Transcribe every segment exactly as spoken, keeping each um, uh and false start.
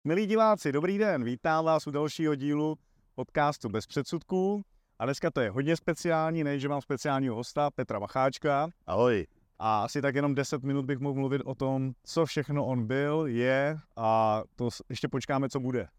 Milí diváci, dobrý den, vítám vás u dalšího dílu podcastu Bez předsudků. A dneska to je hodně speciální, než že mám speciálního hosta, Petra Macháčka. Ahoj. A asi tak jenom deset minut bych mohl mluvit o tom, co všechno on byl, je a to ještě počkáme, co bude.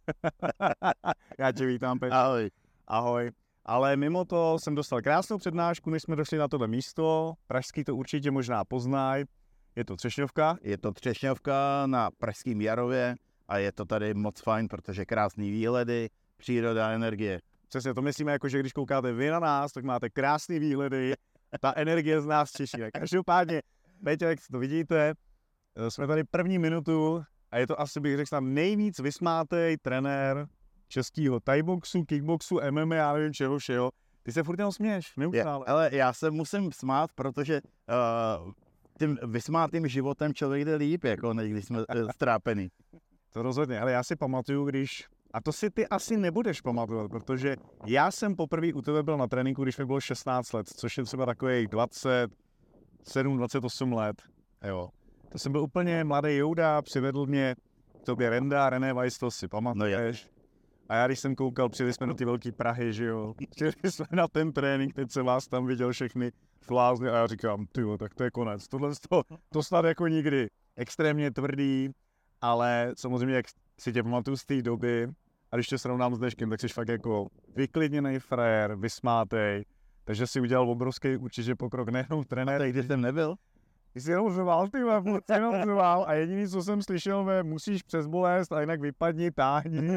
Já tě vítám, Petr. Ahoj. Ahoj. Ale mimo to jsem dostal krásnou přednášku, než jsme došli na tohle místo. Pražský to určitě možná poznají. Je to Třešňovka. Je to Třešňovka na Pražském Jarově a je to tady moc fajn, protože krásný výhledy, příroda, energie. Přesně, to myslíme jako, že když koukáte vy na nás, tak máte krásný výhledy, ta energie z nás těší. Každopádně, Peťo, jak to vidíte, jsme tady první minutu a je to asi, bych řekl, tam nejvíc vysmátej trenér českého thaiboxu, kickboxu, M M A, já nevím čeho všeho. Ty se furt jenom směješ, neustále. Je, ale já se musím smát, protože uh, tím vysmátým životem člověk jde líp, jako než když jsme uh, strápený. To rozhodně, ale já si pamatuju, když... A to si ty asi nebudeš pamatovat, protože já jsem poprvé u tebe byl na tréninku, když mi bylo šestnáct let, což je třeba takových dvacet sedm, dvacet osm let. Jo. To jsem byl úplně mladý Jouda, přivedl mě k tobě Renda, René Weiss, to si pamatuješ. No, a já když jsem koukal, přijeli jsme do ty velké Prahy, že jo. Přijeli jsme na ten trénink, teď jsem vás tam viděl všechny flázny a já říkám, tyjo, tak to je konec. Tohle to, to snad jako nikdy. Extrémně tvrdý, ale samozřejmě, jak si tě pamatuju z té doby, a když tě srovnám s dneškem, tak jsi fakt jako vyklidněnej frajer, vysmátej, takže si udělal obrovský určitě pokrok, nejenom trenér. A teď, když jsem nebyl? Ty jsi jenom řval, ty vole, jsi jenom řval a jediný, co jsem slyšel, ve musíš přes bolest a jinak vypadni, táhni.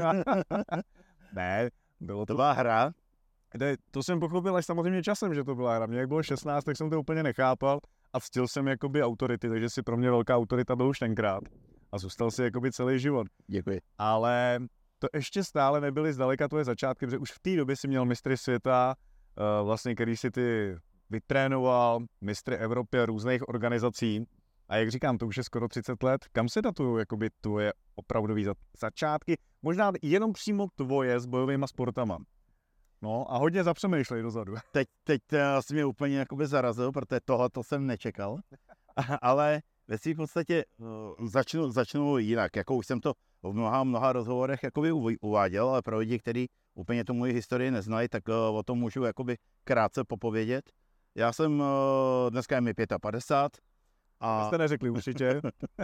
Ne, bylo to... To byla hra? To, to jsem pochopil až samozřejmě časem, že to byla hra. Mě jak bylo šestnáct, tak jsem to úplně nechápal a ctil jsem jakoby autority, takže si pro mě velká autorita byl už tenkrát a zůstal si jakoby celý život. Děkuji. Ale to ještě stále nebyly zdaleka tvoje začátky, protože už v té době si měl mistry světa, vlastně, který si ty vytrénoval, mistry Evropy a různých organizací. A jak říkám, to už je skoro třicet let. Kam se datují jakoby tvoje opravdové začátky? Možná jenom přímo tvoje s bojovýma sportama. No a hodně zapřemýšlej dozadu. Teď, teď jsi mě úplně jakoby zarazil, protože tohoto jsem nečekal. Ale ve svým podstatě uh, začnu, začnu jinak. Jako už jsem to v mnoha, mnoha rozhovorech jakoby uváděl, ale pro lidi, kteří úplně tu moji historii neznají, tak uh, o tom můžu jakoby krátce popovědět. Já jsem, uh, dneska je mi padesát pět. A... To jste neřekli určitě.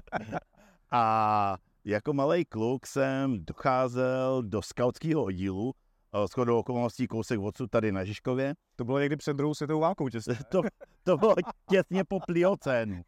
A jako malej kluk jsem docházel do skautského oddílu, uh, shodou okolností kousek odsud tady na Žižkově. To bylo někdy před druhou světovou válkou těsně. to, to bylo těsně po pliocénu.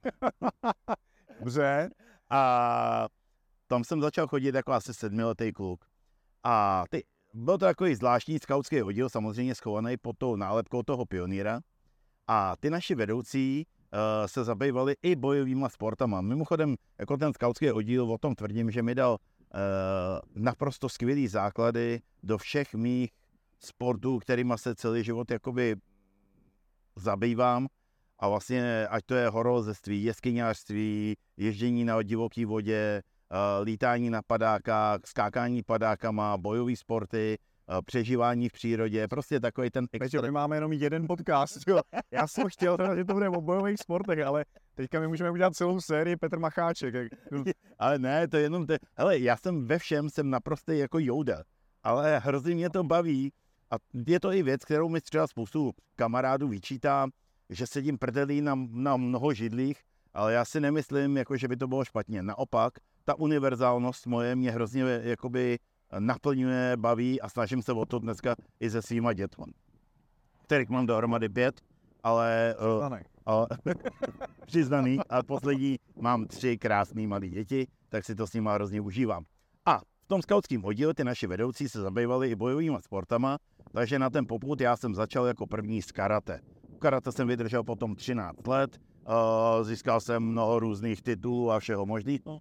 Dobře. A tam jsem začal chodit jako asi sedmiletý kluk. A ty, byl to takový zvláštní skautský oddíl, samozřejmě schovaný pod tou nálepkou toho pionýra. A ty naši vedoucí uh, se zabývali i bojovýma sportama. Mimochodem, jako ten skautský oddíl, o tom tvrdím, že mi dal uh, naprosto skvělý základy do všech mých sportů, kterýma se celý život jakoby zabývám. A vlastně, ať to je horolezectví, jeskyňářství, ježdění na divoké vodě, uh, lítání na padákách, skákání padákama, bojové sporty, uh, přežívání v přírodě, prostě takový ten extra... My máme jenom jeden podcast, jo. Já jsem chtěl teda, že to bude o bojových sportech, ale teďka my můžeme udělat celou sérii Petr Macháček. Ale ne, to je jenom te... Hele, já jsem ve všem, jsem naprosto jako Jouda, ale hrozně mě to baví a je to i věc, kterou mi třeba spoustu kamarádů vyčítá, že sedím prdelí na, na mnoho židlích, ale já si nemyslím, jako, že by to bylo špatně. Naopak, ta univerzálnost moje mě hrozně jakoby naplňuje, baví a snažím se o to dneska i se svýma dětma, kterých mám dohromady pět, ale... Přiznaný. Uh, přiznaný a poslední mám tři krásný malé děti, tak si to s nima hrozně užívám. A v tom skautském oddíle ty naši vedoucí se zabývali i bojovými sportama, takže na ten popud já jsem začal jako první s karate. Karate jsem vydržel potom třináct let, uh, získal jsem mnoho různých titulů a všeho možného.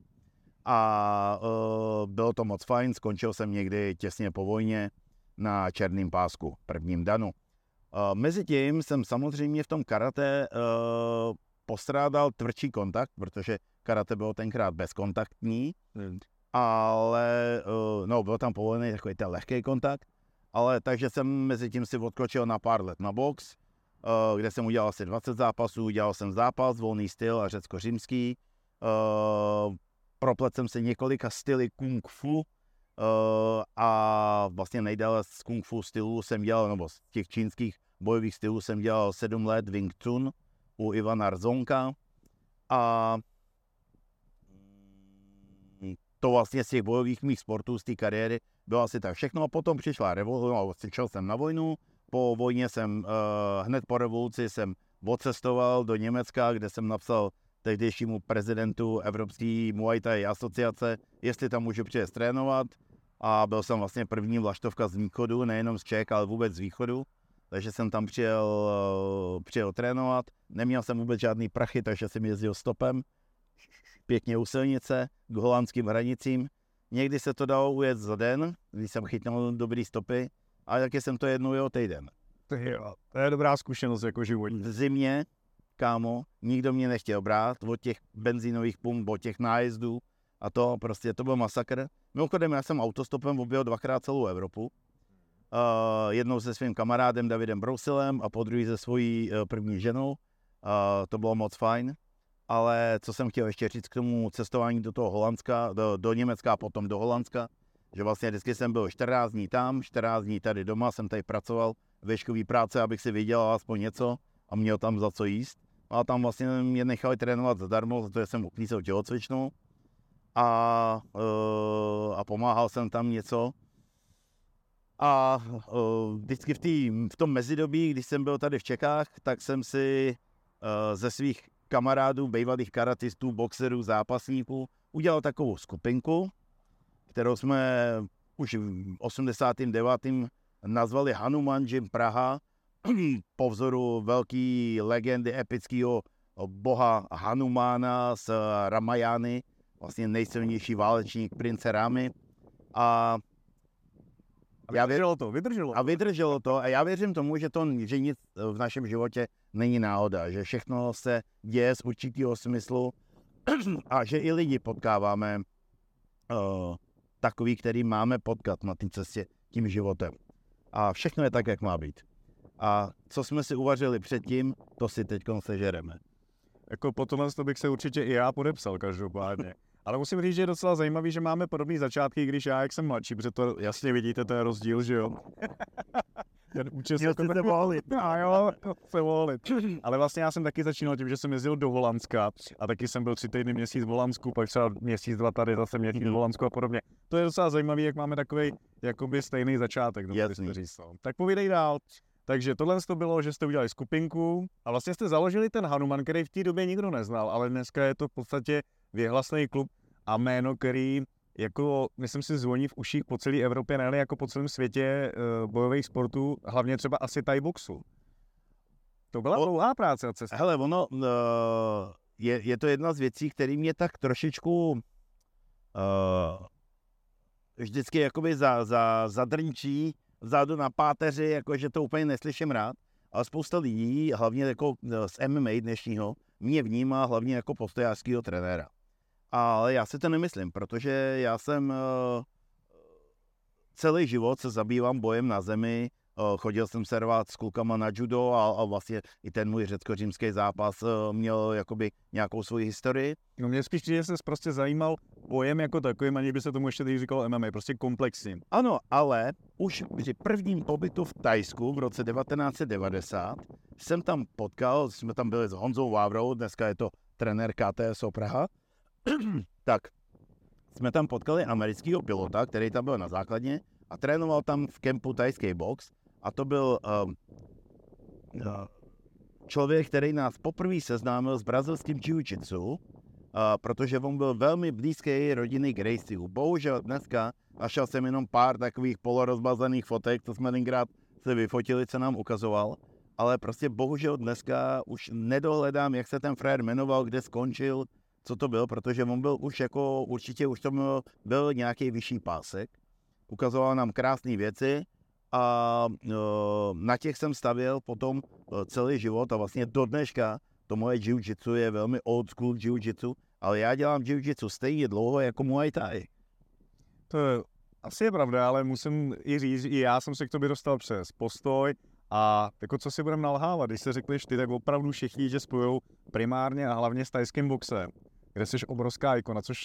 A uh, bylo to moc fajn, skončil jsem někdy těsně po vojně na černém pásku, prvním danu. Uh, Mezitím jsem samozřejmě v tom karate uh, postrádal tvrdší kontakt, protože karate bylo tenkrát bezkontaktní, hmm. ale uh, no, byl tam povolený takový ten lehký kontakt, ale takže jsem mezitím si odskočil na pár let na box, uh, kde jsem udělal asi dvacet zápasů, udělal jsem zápas, volný styl a řecko-římský, uh, proplet jsem se několika styly kung fu, a vlastně nejdéle z kung fu stylu jsem dělal, nebo z těch čínských bojových stylů jsem dělal sedm let Wing Chun u Ivana Rzonka a to vlastně z těch bojových mých sportů, z té kariéry bylo asi tak všechno a potom přišla revoluce, no, šel jsem na vojnu, po vojně jsem, uh, hned po revoluci jsem odcestoval do Německa, kde jsem napsal tehdejšímu prezidentu Evropské Muay Thai asociace, jestli tam můžu přijet trénovat a byl jsem vlastně první vlaštovka z východu, nejenom z Čech, ale vůbec z východu, takže jsem tam přijel, uh, přijel trénovat, neměl jsem vůbec žádný prachy, takže jsem jezdil stopem, pěkně u silnice, k holandským hranicím. Někdy se to dalo ujet za den, když jsem chytnul dobrý stopy, a taky jsem to jednou jel týden. To je, to je dobrá zkušenost jako životní. V zimě, kámo, nikdo mě nechtěl brát od těch benzínových pump, od těch nájezdů a to prostě, to byl masakr. Mimochodem, já jsem autostopem objel dvakrát celou Evropu. Uh, jednou se svým kamarádem Davidem Brousilem a po druhý se svojí uh, první ženou. Uh, to bylo moc fajn. Ale co jsem chtěl ještě říct k tomu cestování do toho Holandska, do, do Německa a potom do Holandska, že vlastně vždycky jsem byl čtrnáct dní tam, čtrnáct dní tady doma, jsem tady pracoval výškový práce, abych si vydělal aspoň něco a měl tam za co jíst. A tam vlastně mě nechali trénovat zadarmo, protože jsem uklízel tělocvičnu a, uh, a pomáhal jsem tam něco. A uh, vždycky v, tý, v tom mezidobí, když jsem byl tady v Čechách, tak jsem si uh, ze svých kamarádů, bývalých karatistů, boxerů, zápasníků udělal takovou skupinku, kterou jsme už v osmdesátém devátém nazvali Hanuman Gym Praha po vzoru velký legendy epického boha Hanumana z Ramajány, vlastně nejsilnější válečník prince Rámy. A A vydrželo to, vydrželo. A vydrželo to a já věřím tomu, že to, že nic v našem životě není náhoda, že všechno se děje z určitého smyslu a že i lidi potkáváme uh, takový, který máme potkat na té cestě tím životem. A všechno je tak, jak má být. A co jsme si uvařili předtím, to si teď sežereme. Jako po tomhle bych se určitě i já podepsal každopádně. Ale musím říct, že je docela zajímavý, že máme podobný začátky, když já, jak jsem mladší, protože to jasně vidíte, to je rozdíl, že jo? Ten účest jako se volit. A jo, se volit. Ale vlastně já jsem taky začínal tím, že jsem jezdil do Holandska a taky jsem byl tři týdny měsíc v Holandsku, pak třeba měsíc, dva tady, zase měsíc v Holandsku a podobně. To je docela zajímavý, jak máme takový jakoby stejný začátek. Říct, no. Tak povídej dál. Takže tohle to bylo, že jste udělali skupinku a vlastně jste založili ten Hanuman, který v té době nikdo neznal, ale dneska je to v podstatě věhlasný klub a jméno, který jako, myslím si, zvoní v uších po celé Evropě, ne jako po celém světě uh, bojových sportů, hlavně třeba asi Thai boxu. To byla dlouhá práce a cesta. Hele, ono, uh, je, je to jedna z věcí, který mě tak trošičku uh, vždycky jakoby za, za, zadrnčí vzadu na páteři, jakože to úplně neslyším rád, ale spousta lidí, hlavně jako z M M A dnešního, mě vnímá hlavně jako postojářského trenéra. Ale já si to nemyslím, protože já jsem uh, celý život se zabývám bojem na zemi, uh, chodil jsem se rvát s klukama na judo a, a vlastně i ten můj řecko-římský zápas uh, měl jakoby nějakou svoji historii. No mě spíš, že jsem prostě zajímal bojem jako takovým, ani by se tomu ještě teď říkalo M M A, prostě komplexním. Ano, ale už při prvním pobytu v Thajsku v roce devatenáct set devadesát jsem tam potkal, jsme tam byli s Honzou Vávrou, dneska je to trenér K T S O Praha, tak jsme tam potkali amerického pilota, který tam byl na základně a trénoval tam v kempu thajský box a to byl um, uh, člověk, který nás poprvé seznámil s brazilským jiu-jitsu, uh, protože on byl velmi blízký rodiny Gracieu. Bohužel dneska našel jsem jenom pár takových polorozbazaných fotek, co jsme tenkrát se vyfotili, co nám ukazoval, ale prostě bohužel dneska už nedohledám, jak se ten frajer jmenoval, kde skončil, co to byl, protože on byl už jako, určitě už to byl, byl nějaký vyšší pásek, ukazoval nám krásné věci a e, na těch jsem stavěl potom e, celý život a vlastně do dneška to moje jiu-jitsu je velmi old school jiu-jitsu, ale já dělám jiu-jitsu stejně dlouho jako Muay Thai. To je, asi je pravda, ale musím i říct, i já jsem se k tobě dostal přes postoj a jako co si budeme nalhávat, když se řekneš ty, tak opravdu všichni tě spojujou primárně a hlavně s thajským boxem, kde jsi obrovská ikona, což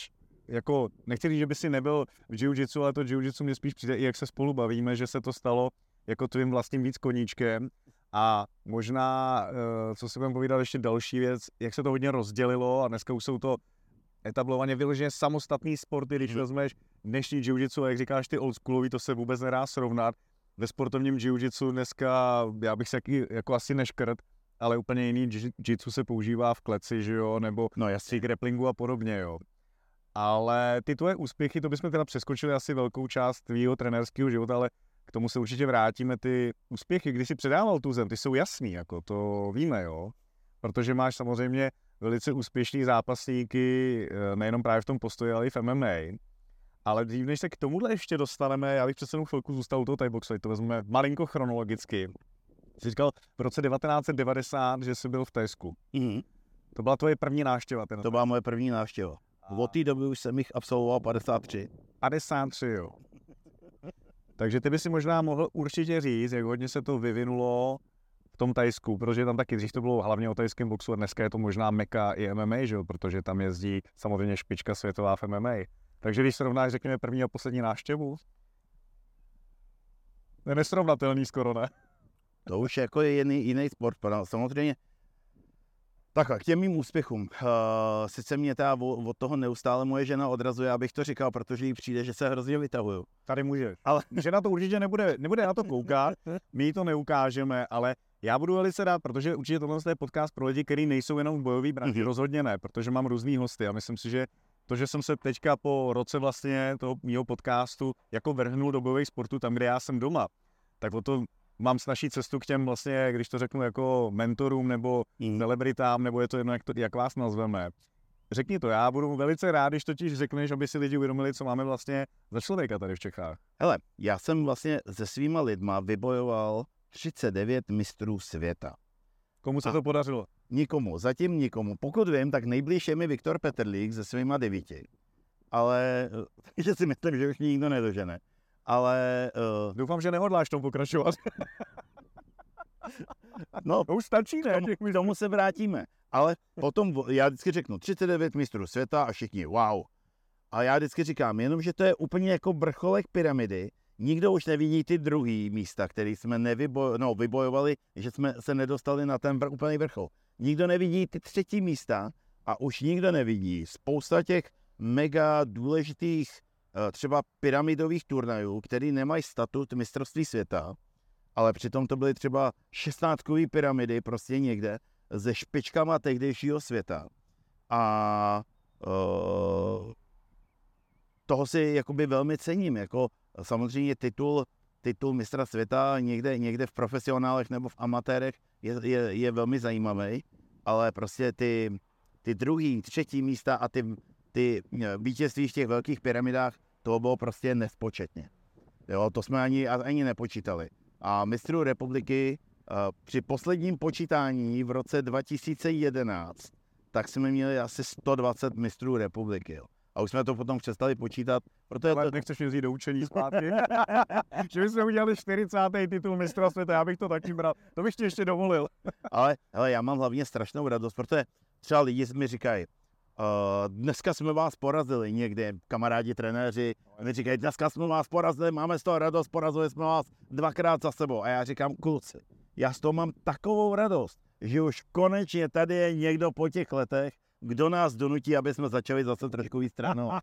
jako, nechci říct, že by si nebyl v jiu-jitsu, ale to jiu-jitsu mě spíš přijde, i jak se spolu bavíme, že se to stalo jako tvým vlastním víc koníčkem. A možná, co si budeme povídat, ještě další věc, jak se to hodně rozdělilo a dneska už jsou to etablovaně vyloženě samostatný sporty, když vezmeš dnešní jiu-jitsu, a jak říkáš ty oldschoolový, to se vůbec nedá srovnat. Ve sportovním jiu-jitsu dneska, já bych se jaký, jako asi neškrt, ale úplně jiný jiu-jitsu se používá v kleci, že jo, nebo no, jasný. grapplingu a podobně, jo. Ale ty tvoje úspěchy, to bychom teda přeskočili asi velkou část tvýho trenérského života, ale k tomu se určitě vrátíme. Ty úspěchy, když jsi předával tu zem, ty jsou jasný, jako to víme, jo. Protože máš samozřejmě velice úspěšný zápasníky, nejenom právě v tom postoji, ale i v M M A. Ale dřív, než se k tomuhle ještě dostaneme, já bych přece jenom chvilku zůstal u toho Thai boxu, to vezmeme malinko chronologicky. Jsi říkal v roce devatenáct set devadesát, že jsi byl v Thajsku. Mm-hmm. To byla tvoje první návštěva. To byla moje první návštěva. A... Od té doby už jsem jich absolvoval padesát tři. padesát tři, jo. Takže ty by si možná mohl určitě říct, jak hodně se to vyvinulo v tom Thajsku, protože tam taky dřív to bylo hlavně o thajském boxu a dneska je to možná meka i M M A, že jo, protože tam jezdí samozřejmě špička světová v M M A. Takže když srovnáš, řekněme, první a poslední návštěvu, je nesrovnatelný skoro, ne? To už jako je jiný, jiný sport. Samozřejmě takhle, k těm mým úspěchům. Uh, sice mě ta od toho neustále moje žena odrazuje, abych to říkal, protože jí přijde, že se hrozně vytahuju. Tady můžeš. Ale žena to určitě nebude, nebude na to koukat, my jí to neukážeme, ale já budu velice rád, protože určitě tohle je podcast pro lidi, kteří nejsou jenom v bojový branži, mm-hmm. rozhodně ne, protože mám různý hosty a myslím si, že to, že jsem se teďka po roce vlastně toho mýho podcastu jako vrhnul do bojových sportů tam, kde já jsem doma, tak o to mám snažší cestu k těm vlastně, když to řeknu jako mentorům nebo mm. celebritám, nebo je to jedno, jak, to, jak vás nazveme. Řekni to, já budu velice rád, když totiž řekneš, aby si lidi uvědomili, co máme vlastně za člověka tady v Čechách. Hele, já jsem vlastně se svýma lidma vybojoval třicet devět mistrů světa. Komu se A to podařilo? Nikomu, zatím nikomu. Pokud vím, tak nejblíž je mi Viktor Petrlík se svýma devíti. Ale, takže si myslím, že už nikdo nedožene. Ale... Uh... Doufám, že nehodláš tomu pokračovat. No, to už stačí, ne? K tomu se vrátíme. Ale potom, já vždycky řeknu třicet devět mistrů světa a všichni, wow. A já vždycky říkám, jenom, že to je úplně jako vrcholek pyramidy. Nikdo už nevidí ty druhý místa, které jsme nevybo- no, vybojovali, že jsme se nedostali na ten vr- úplný vrchol. Nikdo nevidí ty třetí místa a už nikdo nevidí spousta těch mega důležitých třeba pyramidových turnajů, který nemají statut mistrovství světa, ale přitom to byly třeba šestnáctkové pyramidy prostě někde se špičkama tehdejšího světa. A uh, toho si jakoby velmi cením. Jako samozřejmě titul, titul mistra světa někde, někde v profesionálech nebo v amatérech je, je, je velmi zajímavý, ale prostě ty, ty druhý, třetí místa a ty, ty vítězství v těch velkých pyramidách, to bylo prostě nespočetně. Jo, to jsme ani, ani nepočítali. A mistrů republiky uh, při posledním počítání v roce dva tisíce jedenáct, tak jsme měli asi sto dvacet mistrů republiky. Jo. A už jsme to potom přestali počítat. Proto ale to... nechceš mě vzít do učení zpátky? Že bychom udělali čtyřicátý titul mistra světa, já bych to taky bral. To bych ti ještě dovolil. ale, ale já mám hlavně strašnou radost, protože třeba lidi mi říkají, Uh, dneska jsme vás porazili někde, kamarádi, trenéři, mi říkají, dneska jsme vás porazili, máme z toho radost, porazili jsme vás dvakrát za sebou. A já říkám, kluci, já z toho mám takovou radost, že už konečně tady je někdo po těch letech, kdo nás donutí, aby jsme začali zase trošku víc trénovat.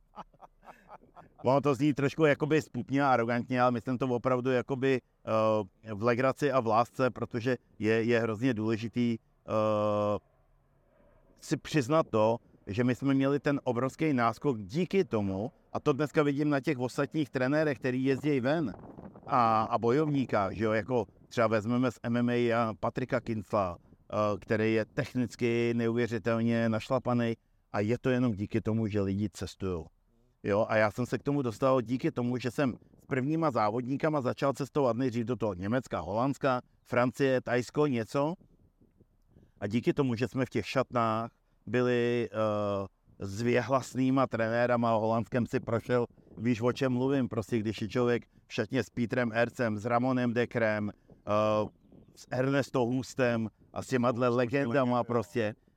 Ono to zní trošku jakoby spupně a arrogantně, ale myslím to opravdu jakoby uh, v legraci a v lásce, protože je, je hrozně důležitý uh, si přiznat to, že my jsme měli ten obrovský náskok díky tomu, a to dneska vidím na těch ostatních trenérech, který jezdí ven a, a bojovníka, že jo, jako třeba vezmeme z M M A a Patrika Kinsla, uh, který je technicky neuvěřitelně našlapaný a je to jenom díky tomu, že lidi cestují. Jo, a já jsem se k tomu dostal díky tomu, že jsem s prvníma závodníkama začal cestovat nejdřív do toho Německa, Holandska, Francie, Thajsko, něco. A díky tomu, že jsme v těch šatnách byli uh, s věhlasnýma trenérama, holandském si prošel, víš, o čem mluvím, prostě když je člověk v šatně s Petrem Ercem, s Ramonem Dekrem, uh, s Ernesto Hustem a s těma legendama prostě.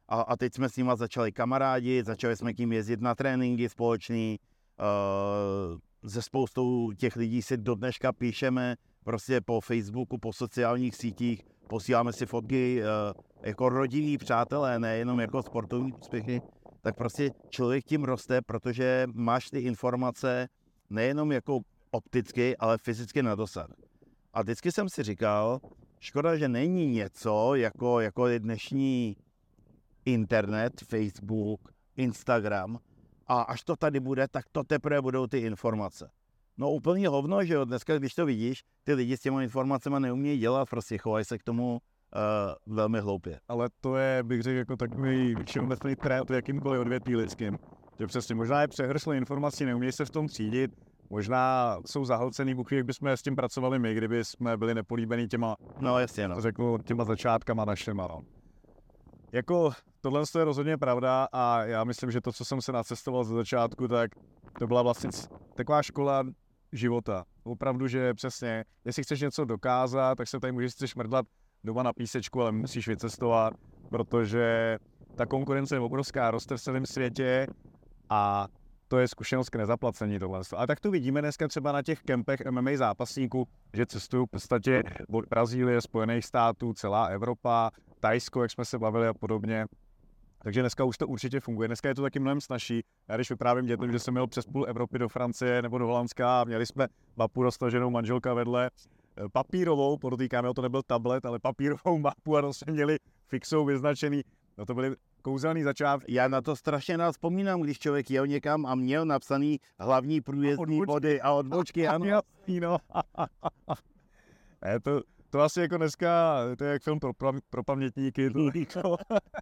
A, a teď jsme s nima začali kamarádi, začali jsme k ním jezdit na tréninky společný, uh, se spoustou těch lidí si do dneška píšeme, prostě po Facebooku, po sociálních sítích, posíláme si fotky uh, jako rodinní přátelé, nejenom jako sportovní úspěchy, tak prostě člověk tím roste, protože máš ty informace nejenom jako opticky, ale fyzicky na dosah. A vždycky jsem si říkal, škoda, že není něco, jako, jako je dnešní internet, Facebook, Instagram, a až to tady bude, tak to teprve budou ty informace. No úplně hovno, že jo, dneska, když to vidíš, ty lidi s těmi informacemi neumějí dělat, prostě chovají se k tomu uh, velmi hloupě. Ale to je, bych řekl, jako takový všeobecný trend v jakýmkoliv odvětví lidským. Že přesně možná je přehršle informací, neumějí se v tom třídit, možná jsou zahlcený buchy, jak bychom s tím pracovali my, kdyby jsme byli nepolíbení těma, no, jasně, no. řeknu, těma začátkama našima. No. Jako tohle je rozhodně pravda a já myslím, že to, co jsem se nacestoval ze začátku, tak to byla vlastně taková škola života. Opravdu, že přesně, jestli chceš něco dokázat, tak se tady můžeš si šmrdlat doma na písečku, ale musíš vycestovat, protože ta konkurence je obrovská, roste v celém světě a to je zkušenost k nezaplacení tohle. A tak to vidíme dneska třeba na těch kempech M M A zápasníků, že cestují v podstatě od Brazílie, Spojených států, celá Evropa, Thajsko, jak jsme se bavili a podobně. Takže dneska už to určitě funguje. Dneska je to taky mnohem snazší. Já když vyprávím dětem, že jsem měl přes půl Evropy do Francie nebo do Holandska a měli jsme mapu roztaženou, manželka vedle, papírovou, podotýkám, to nebyl tablet, ale papírovou mapu a to jsme měli fixou vyznačený. No to byly kouzelný začátky. Já na to strašně rád vzpomínám, když člověk jel někam a měl napsaný hlavní průjezdní body a odbočky, ano. Jasný, no. ne, to, to asi jako dneska, to je jak film pro, pro pamětníky. To,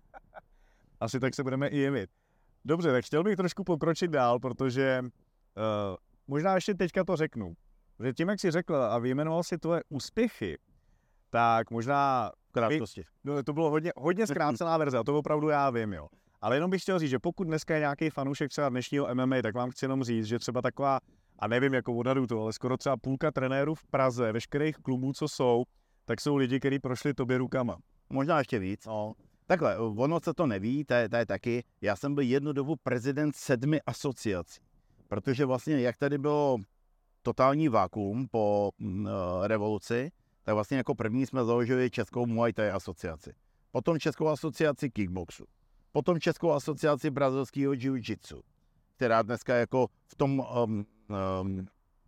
asi tak se budeme i jevit. Dobře, tak chtěl bych trošku pokročit dál, protože uh, možná ještě teďka to řeknu. Že tím, jak jsi řekl a vyjmenoval si tvoje úspěchy, tak možná... V krátkosti. No, to bylo hodně, hodně zkrácená verze, a to opravdu já vím, jo. Ale jenom bych chtěl říct, že pokud dneska je nějaký fanoušek třeba dnešního M M A, tak vám chci jenom říct, že třeba taková, a nevím, jako odhadu to, ale skoro třeba půlka trenérů v Praze, veškerých klubů, co jsou, tak jsou lidi, kteří prošli tobě rukama. Možná ještě víc. No. Takhle, ono se to neví, to je, to je taky, já jsem byl jednu dobu prezident sedmi asociací, protože vlastně, jak tady bylo totální vákuum po uh, revoluci, tak vlastně jako první jsme založili Českou Muay Thai asociaci, potom Českou asociaci kickboxu, potom Českou asociaci brazilského jiu-jitsu, která dneska jako v tom, um, um,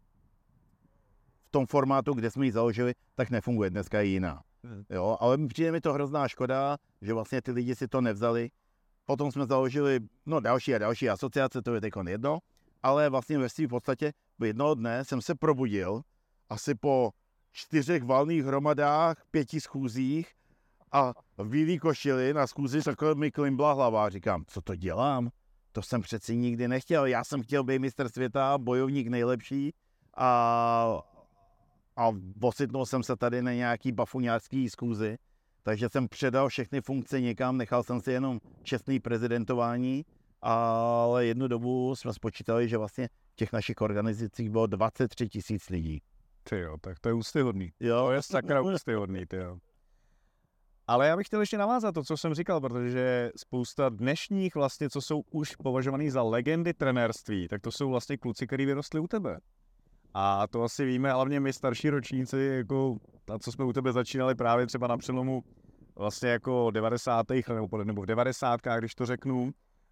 v tom formátu, kde jsme ji založili, tak nefunguje, dneska je jiná. Jo, ale přijde mi to hrozná škoda, že vlastně ty lidi si to nevzali. Potom jsme založili no, další a další asociace, to je teď jedno, ale vlastně ve svým podstatě jednoho dne jsem se probudil asi po čtyřech valných hromadách, pěti schůzích a v bílý košili na schůzi takhle mi klimbla hlava. Říkám, co to dělám? To jsem přeci nikdy nechtěl. Já jsem chtěl být mistr světa, bojovník nejlepší a... A ocitnul jsem se tady na nějaký bafuňářský schůzi, takže jsem předal všechny funkce někam, nechal jsem si jenom čestný prezidentování, ale jednu dobu jsme spočítali, že vlastně v těch našich organizacích bylo dvacet tři tisíc lidí. Ty jo, tak to je úctyhodný. Jo. To je sakra úctyhodný, ty jo. Ale já bych chtěl ještě navázat to, co jsem říkal, protože spousta dnešních vlastně, co jsou už považovaný za legendy trenérství, tak to jsou vlastně kluci, kteří vyrostli u tebe. A to asi víme, hlavně my starší ročníci, jako na co jsme u tebe začínali právě třeba na přelomu vlastně jako devadesátých nebo, nebo v devadesátkách, když to řeknu,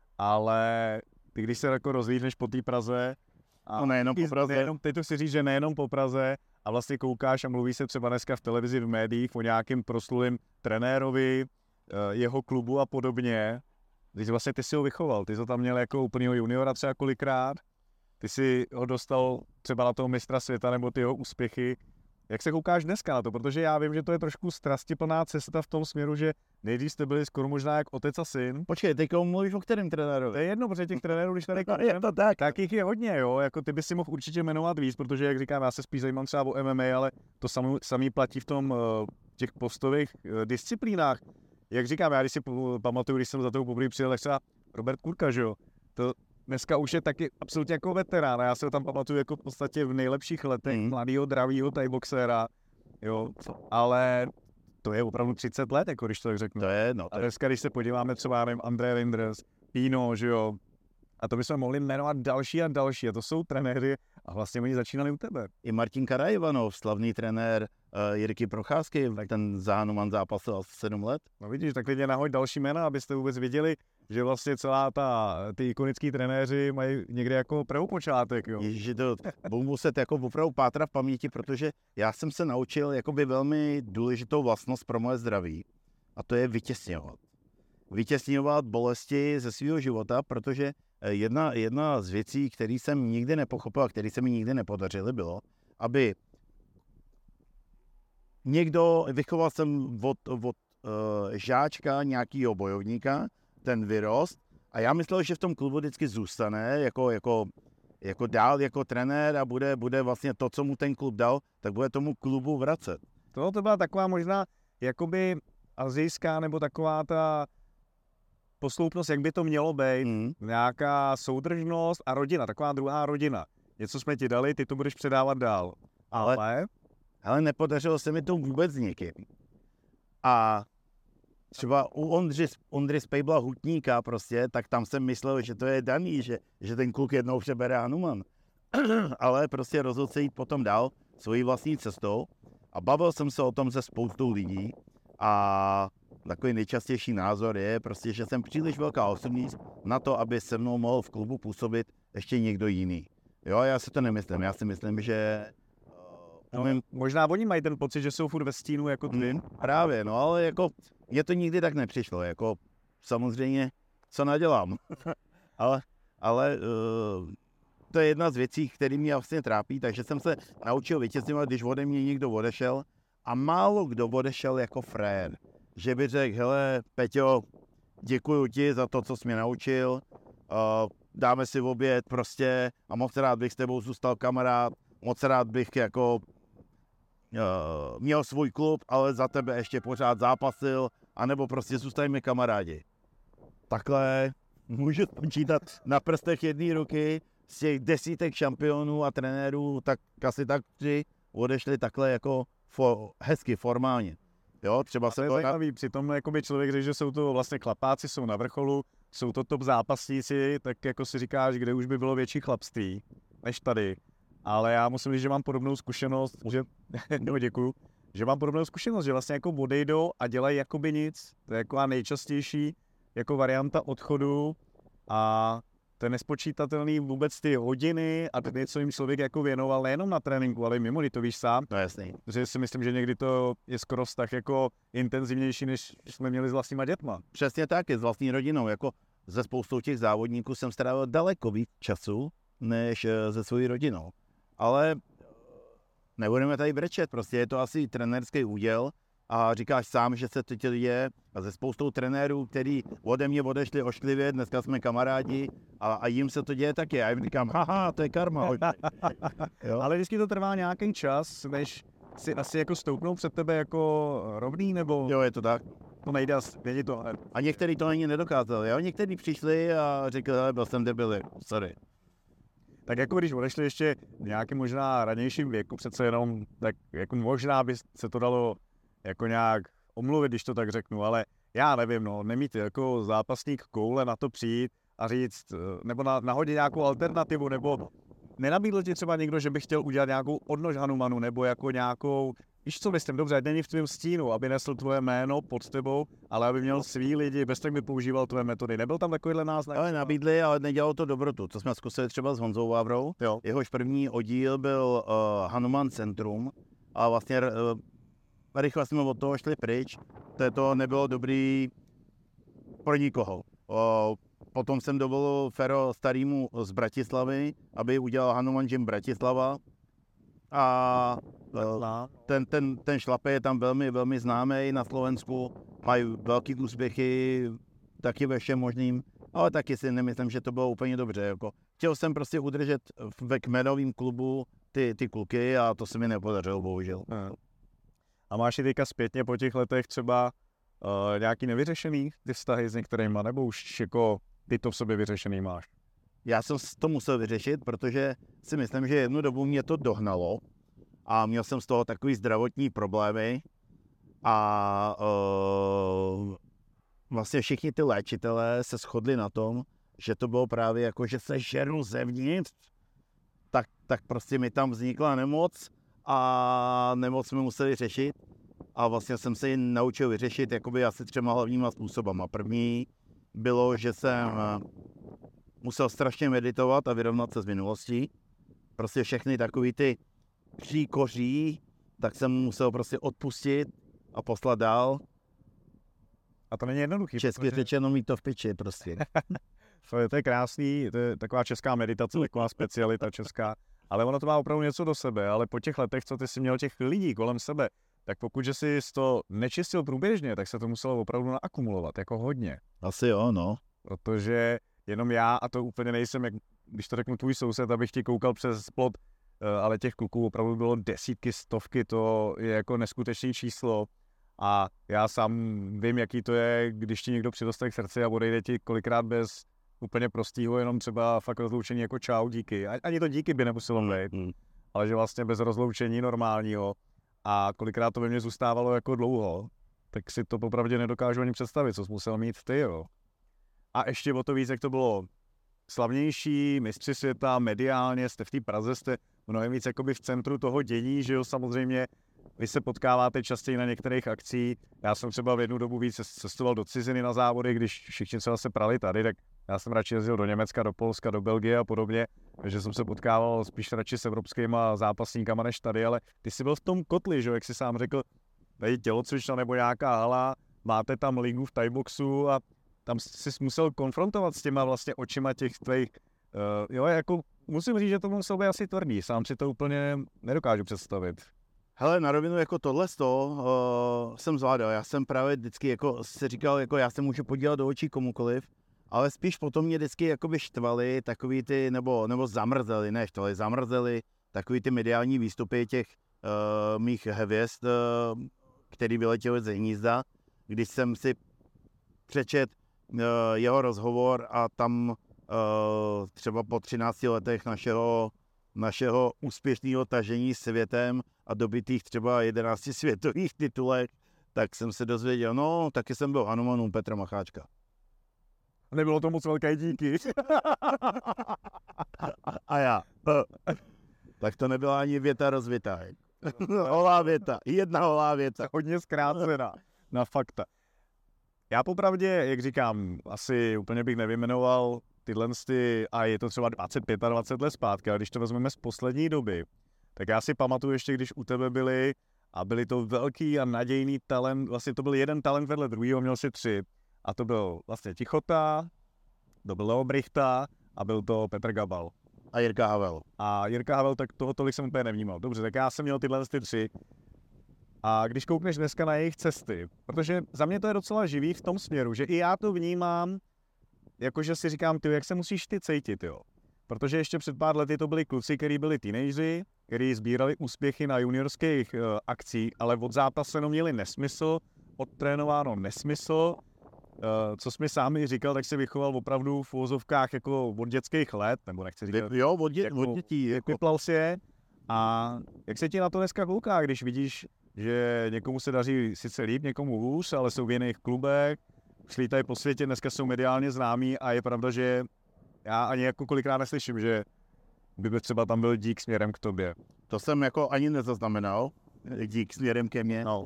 ale ty když se jako rozlídneš po té Praze a no nejenom po Praze. Nejenom, teď to si říct, že nejenom po Praze a vlastně koukáš a mluví se třeba dneska v televizi, v médiích o nějakým proslulým trenérovi, jeho klubu a podobně, když vlastně ty si ho vychoval, ty jsi ho tam měl jako úplnýho juniora třeba kolikrát, ty jsi ho dostal třeba na toho mistra světa nebo ty jeho úspěchy. Jak se koukáš dneska na to? Protože já vím, že to je trošku strastiplná cesta v tom směru, že nejdřív jste byli skoro možná jak otec a syn. Počkej, teď mluvíš o kterém trenéru? To je jedno, protože těch trenérů, když tady je to tak. tak jich je hodně, jo. Jako ty bys si mohl určitě jmenovat víc, protože jak říkám, já se spíš zajímám třeba o M M A, ale to samý, samý platí v tom těch postových disciplínách. Jak říkám, já když si pamatuju, když jsem za tou poprvé přijel, tak třeba Robert Kurka, že jo. To dneska už je taky absolutně jako veterán. Já se ho tam pamatuju jako v podstatě v nejlepších letech mm. mladýho, dravýho thai boxera, jo. Ale to je opravdu třicet let, jako když to tak řeknu. To je, no. A dneska, když se podíváme třeba, nevím, André Linders, Pino, že jo, a to bychom mohli jmenovat další a další, a to jsou trenéři a vlastně oni začínali u tebe. I Martin Karajvanov, slavný trenér uh, Jirky Procházky, tak ten za Hanuman zápasil asi sedm let. No vidíš, tak klidně nahoď další jména, abyste vůbec viděli, že vlastně celá ta, ty ikonický trenéři mají někde jako prvopočátek, jo. Ježiši, to budu muset jako opravdu pátrat v paměti, protože já jsem se naučil jakoby velmi důležitou vlastnost pro moje zdraví, a to je vytěsňovat. Vytěsňovat bolesti ze svého života, protože jedna, jedna z věcí, které jsem nikdy nepochopil a které se mi nikdy nepodařily, bylo, aby někdo, vychoval jsem od, od uh, žáčka nějakého bojovníka, ten vyrost, a já myslel, že v tom klubu vždycky zůstane jako, jako, jako dál jako trenér a bude, bude vlastně to, co mu ten klub dal, tak bude tomu klubu vracet. To, to byla taková možná jakoby azijská nebo taková ta posloupnost, jak by to mělo být, Mm. nějaká soudržnost a rodina, taková druhá rodina. Něco jsme ti dali, ty to budeš předávat dál. Ale, Ale ale nepodařilo se mi to vůbec s někým. A třeba u Ondři, Ondry Spejbla Hutníka prostě, tak tam jsem myslel, že to je daný, že, že ten kluk jednou přebere Hanuman. Ale prostě rozhodl se jít potom dál svojí vlastní cestou a bavil jsem se o tom se spoustou lidí a takový nejčastější názor je prostě, že jsem příliš velká osobnost na to, aby se mnou mohl v klubu působit ještě někdo jiný. Jo, já si to nemyslím, já si myslím, že no, umím... možná oni mají ten pocit, že jsou furt ve stínu jako ty. Hmm, právě, no ale jako mně to nikdy tak nepřišlo, jako samozřejmě, co nadělám. ale ale uh, to je jedna z věcí, které mě vlastně trápí, takže jsem se naučil vytěsňovat, když ode mě někdo odešel a málo kdo odešel jako frér. Že by řekl, hele, Peťo, děkuju ti za to, co jsi mě naučil, uh, dáme si oběd prostě a moc rád bych s tebou zůstal kamarád, moc rád bych jako uh, měl svůj klub, ale za tebe ještě pořád zápasil, anebo prostě zůstaňme kamarádi. Takhle můžu počítat na prstech jedné ruky z těch desítek šampionů a trenérů, tak asi tak tři odešli takhle jako for, hezky, formálně. Jo, třeba se to je to... zajímavý, přitom jakoby člověk řekl, že jsou to vlastně chlapáci, jsou na vrcholu, jsou to top zápasníci, tak jako si říkáš, kde už by bylo větší chlapství než tady. Ale já musím říct, že mám podobnou zkušenost, že, no děkuju, že mám podobnou zkušenost, že vlastně jako odejdou a dělají jakoby nic. To je jako nejčastější jako varianta odchodu a to je nespočítatelný vůbec ty hodiny a ty, co jim člověk jako věnoval nejenom na tréninku, ale i mimo, to víš sám. No jasný. Protože si myslím, že někdy to je skoro tak jako intenzivnější, než jsme měli s vlastníma dětma. Přesně tak, je s vlastní rodinou, jako ze spoustou těch závodníků jsem strávil daleko víc času, než se svojí rodinou. Ale nebudeme tady brečet, prostě je to asi trenérský úděl a říkáš sám, že se to děje a ze spoustou trenérů, který ode mě odešli ošklivě, dneska jsme kamarádi a, a jim se to děje taky. A jim říkám, haha, to je karma. Jo? Ale vždycky to trvá nějaký čas, než si asi jako stoupnou před tebe jako rovný, nebo... Jo, je to tak. To nejde, vědí to. A některý to ani nedokázali, jo? Někteří přišli a řekli, byl jsem debil, sorry. Tak jako když odešli ještě v nějakém možná ranějším věku, přece jenom, tak jako možná by se to dalo jako nějak omluvit, když to tak řeknu, ale já nevím, no, nemít jako zápasník koule na to přijít a říct, nebo na, nahodit nějakou alternativu, nebo nenabídl ti třeba někdo, že by chtěl udělat nějakou odnož Hanumanu, nebo jako nějakou, víš co myslím, dobře, není v tvém stínu, aby nesl tvoje jméno pod tebou, ale aby měl svý lidi, bez tak by používal tvoje metody. Nebyl tam takovýhle náznak? Ale nabídli, ale nedělalo to dobrotu. To jsme zkusili třeba s Honzou Vavrou. Jo. Jehož první oddíl byl uh, Hanuman Centrum a vlastně uh, rychle jsme od toho šli pryč. To, to nebylo dobrý pro nikoho. Uh, potom jsem dovolil Fero starýmu z Bratislavy, aby udělal Hanuman Gym Bratislava. A uh, ten, ten, ten šlape je tam velmi, velmi známý na Slovensku. Mají velký úspěchy taky ve všem možným, ale taky si nemyslím, že to bylo úplně dobře. Jako, chtěl jsem prostě udržet ve kmenovém klubu ty, ty kluky a to se mi nepodařilo, bohužel. A máš i teďka zpětně po těch letech třeba uh, nějaký nevyřešený ty vztahy s některýma, nebo už jako ty to v sobě vyřešený máš? Já jsem to musel vyřešit, protože si myslím, že jednu dobu mě to dohnalo a měl jsem z toho takový zdravotní problémy A uh, vlastně všichni ty léčitelé se shodli na tom, že to bylo právě jako, že se žeru zevnitř, tak, tak prostě mi tam vznikla nemoc a nemoc jsme museli řešit. A vlastně jsem se ji naučil vyřešit jakoby asi třema hlavníma způsobama. První bylo, že jsem musel strašně meditovat a vyrovnat se s minulostí. Prostě všechny takový ty příkoří, tak jsem musel prostě odpustit a poslat dál. A to není jednoduchý. Česky protože... řečeno mít to v piči prostě. to, je, to je krásný, to je taková česká meditace, taková specialita česká. Ale ono to má opravdu něco do sebe, ale po těch letech, co ty jsi měl těch lidí kolem sebe, tak pokud že jsi to nečistil průběžně, tak se to muselo opravdu naakumulovat, jako hodně. Asi jo, no. Protože jenom já, a to úplně nejsem, jak, když to řeknu tvůj soused, abych ti koukal přes plot, ale těch kluků opravdu bylo desítky, stovky, to je jako neskutečné číslo. A já sám vím, jaký to je, když ti někdo přiroste k srdci a odejde ti kolikrát bez úplně prostýho, jenom třeba fakt rozloučení jako čau, díky. Ani to díky by nemuselo být, mm. ale že vlastně bez rozloučení normálního. A kolikrát to ve mně zůstávalo jako dlouho, tak si to popravdě nedokážu ani představit, co jsi musel mít ty, jo. A ještě o to víc, jak to bylo slavnější, mistři světa, mediálně, jste v té Praze, jste mnohem víc jakoby v centru toho dění, že jo, samozřejmě. Vy se potkáváte častěji na některých akcích. Já jsem třeba v jednu dobu víc cestoval do ciziny na závody, když všichni třeba se prali tady, tak já jsem radši jezdil do Německa, do Polska, do Belgie a podobně, takže jsem se potkával spíš radši s evropskýma zápasníkama než tady, ale ty jsi byl v tom kotli, že jo, jak jsi sám řekl, tady tělocvična nebo nějaká hala, máte tam ligu v thaiboxu a tam jsi musel konfrontovat s těma vlastně očima těch tvých, uh, jo, jako musím říct, že to muselo být asi tvrdý, sám si to úplně nedokážu představit. Hele, na rovinu jako tohle to uh, jsem zvládal, já jsem právě vždycky jako si říkal, jako já se můžu podívat do očí komukoliv, ale spíš potom mě vždycky jakoby štvali takový ty, nebo, nebo zamrzeli, ne štvali, zamrzeli takový ty mediální výstupy těch uh, mých hvězd, uh, který vyletěli ze hnízda, když jsem si přečet uh, jeho rozhovor a tam uh, třeba po třinácti letech našeho, našeho úspěšného tažení světem a dobitých třeba jedenácti světových titulech, tak jsem se dozvěděl, no, taky jsem byl Hanumanů Petra Macháčka. Nebylo to moc velké díky. A já. Tak to nebyla ani věta rozvitá. Holá věta. Jedna holá věta. Hodně zkrácená na fakta. Já popravdě, jak říkám, asi úplně bych nevyjmenoval tyhle ty, a je to třeba dvacet pět dvacet let zpátky, ale když to vezmeme z poslední doby, tak já si pamatuju ještě, když u tebe byli a byli to velký a nadějný talent, vlastně to byl jeden talent vedle druhýho, měl si tři. A to byl vlastně Tichota, to byl Leo Brichta a byl to Petr Gabal. A Jirka Havel. A Jirka Havel, tak toho tolik jsem úplně nevnímal. Dobře, tak já jsem měl tyhle ty tři. A když koukneš dneska na jejich cesty, protože za mě to je docela živý v tom směru, že i já to vnímám, jakože si říkám, ty, jak se musíš ty cítit, jo. Protože ještě před pár lety to byli kluci, kteří byli teenageři, kteří sbírali úspěchy na juniorských uh, akcích, ale od zápaseno měli nesmysl, odtrénováno nesmysl. Uh, co jsi mi sám říkal, tak se vychoval opravdu v uvozovkách jako od dětských let, nebo nechci říkat. Vy, jo, od, dě, jako, od dětí. Jako... Vyplal si je. A jak se ti na to dneska kouká, když vidíš, že někomu se daří sice líp, někomu hůř, ale jsou v jiných klubech, slítají po světě, dneska jsou mediálně známí a je pravda, že já ani jako kolikrát neslyším, že by třeba tam byl dík směrem k tobě. To jsem jako ani nezaznamenal, dík směrem ke mně. No. Uh,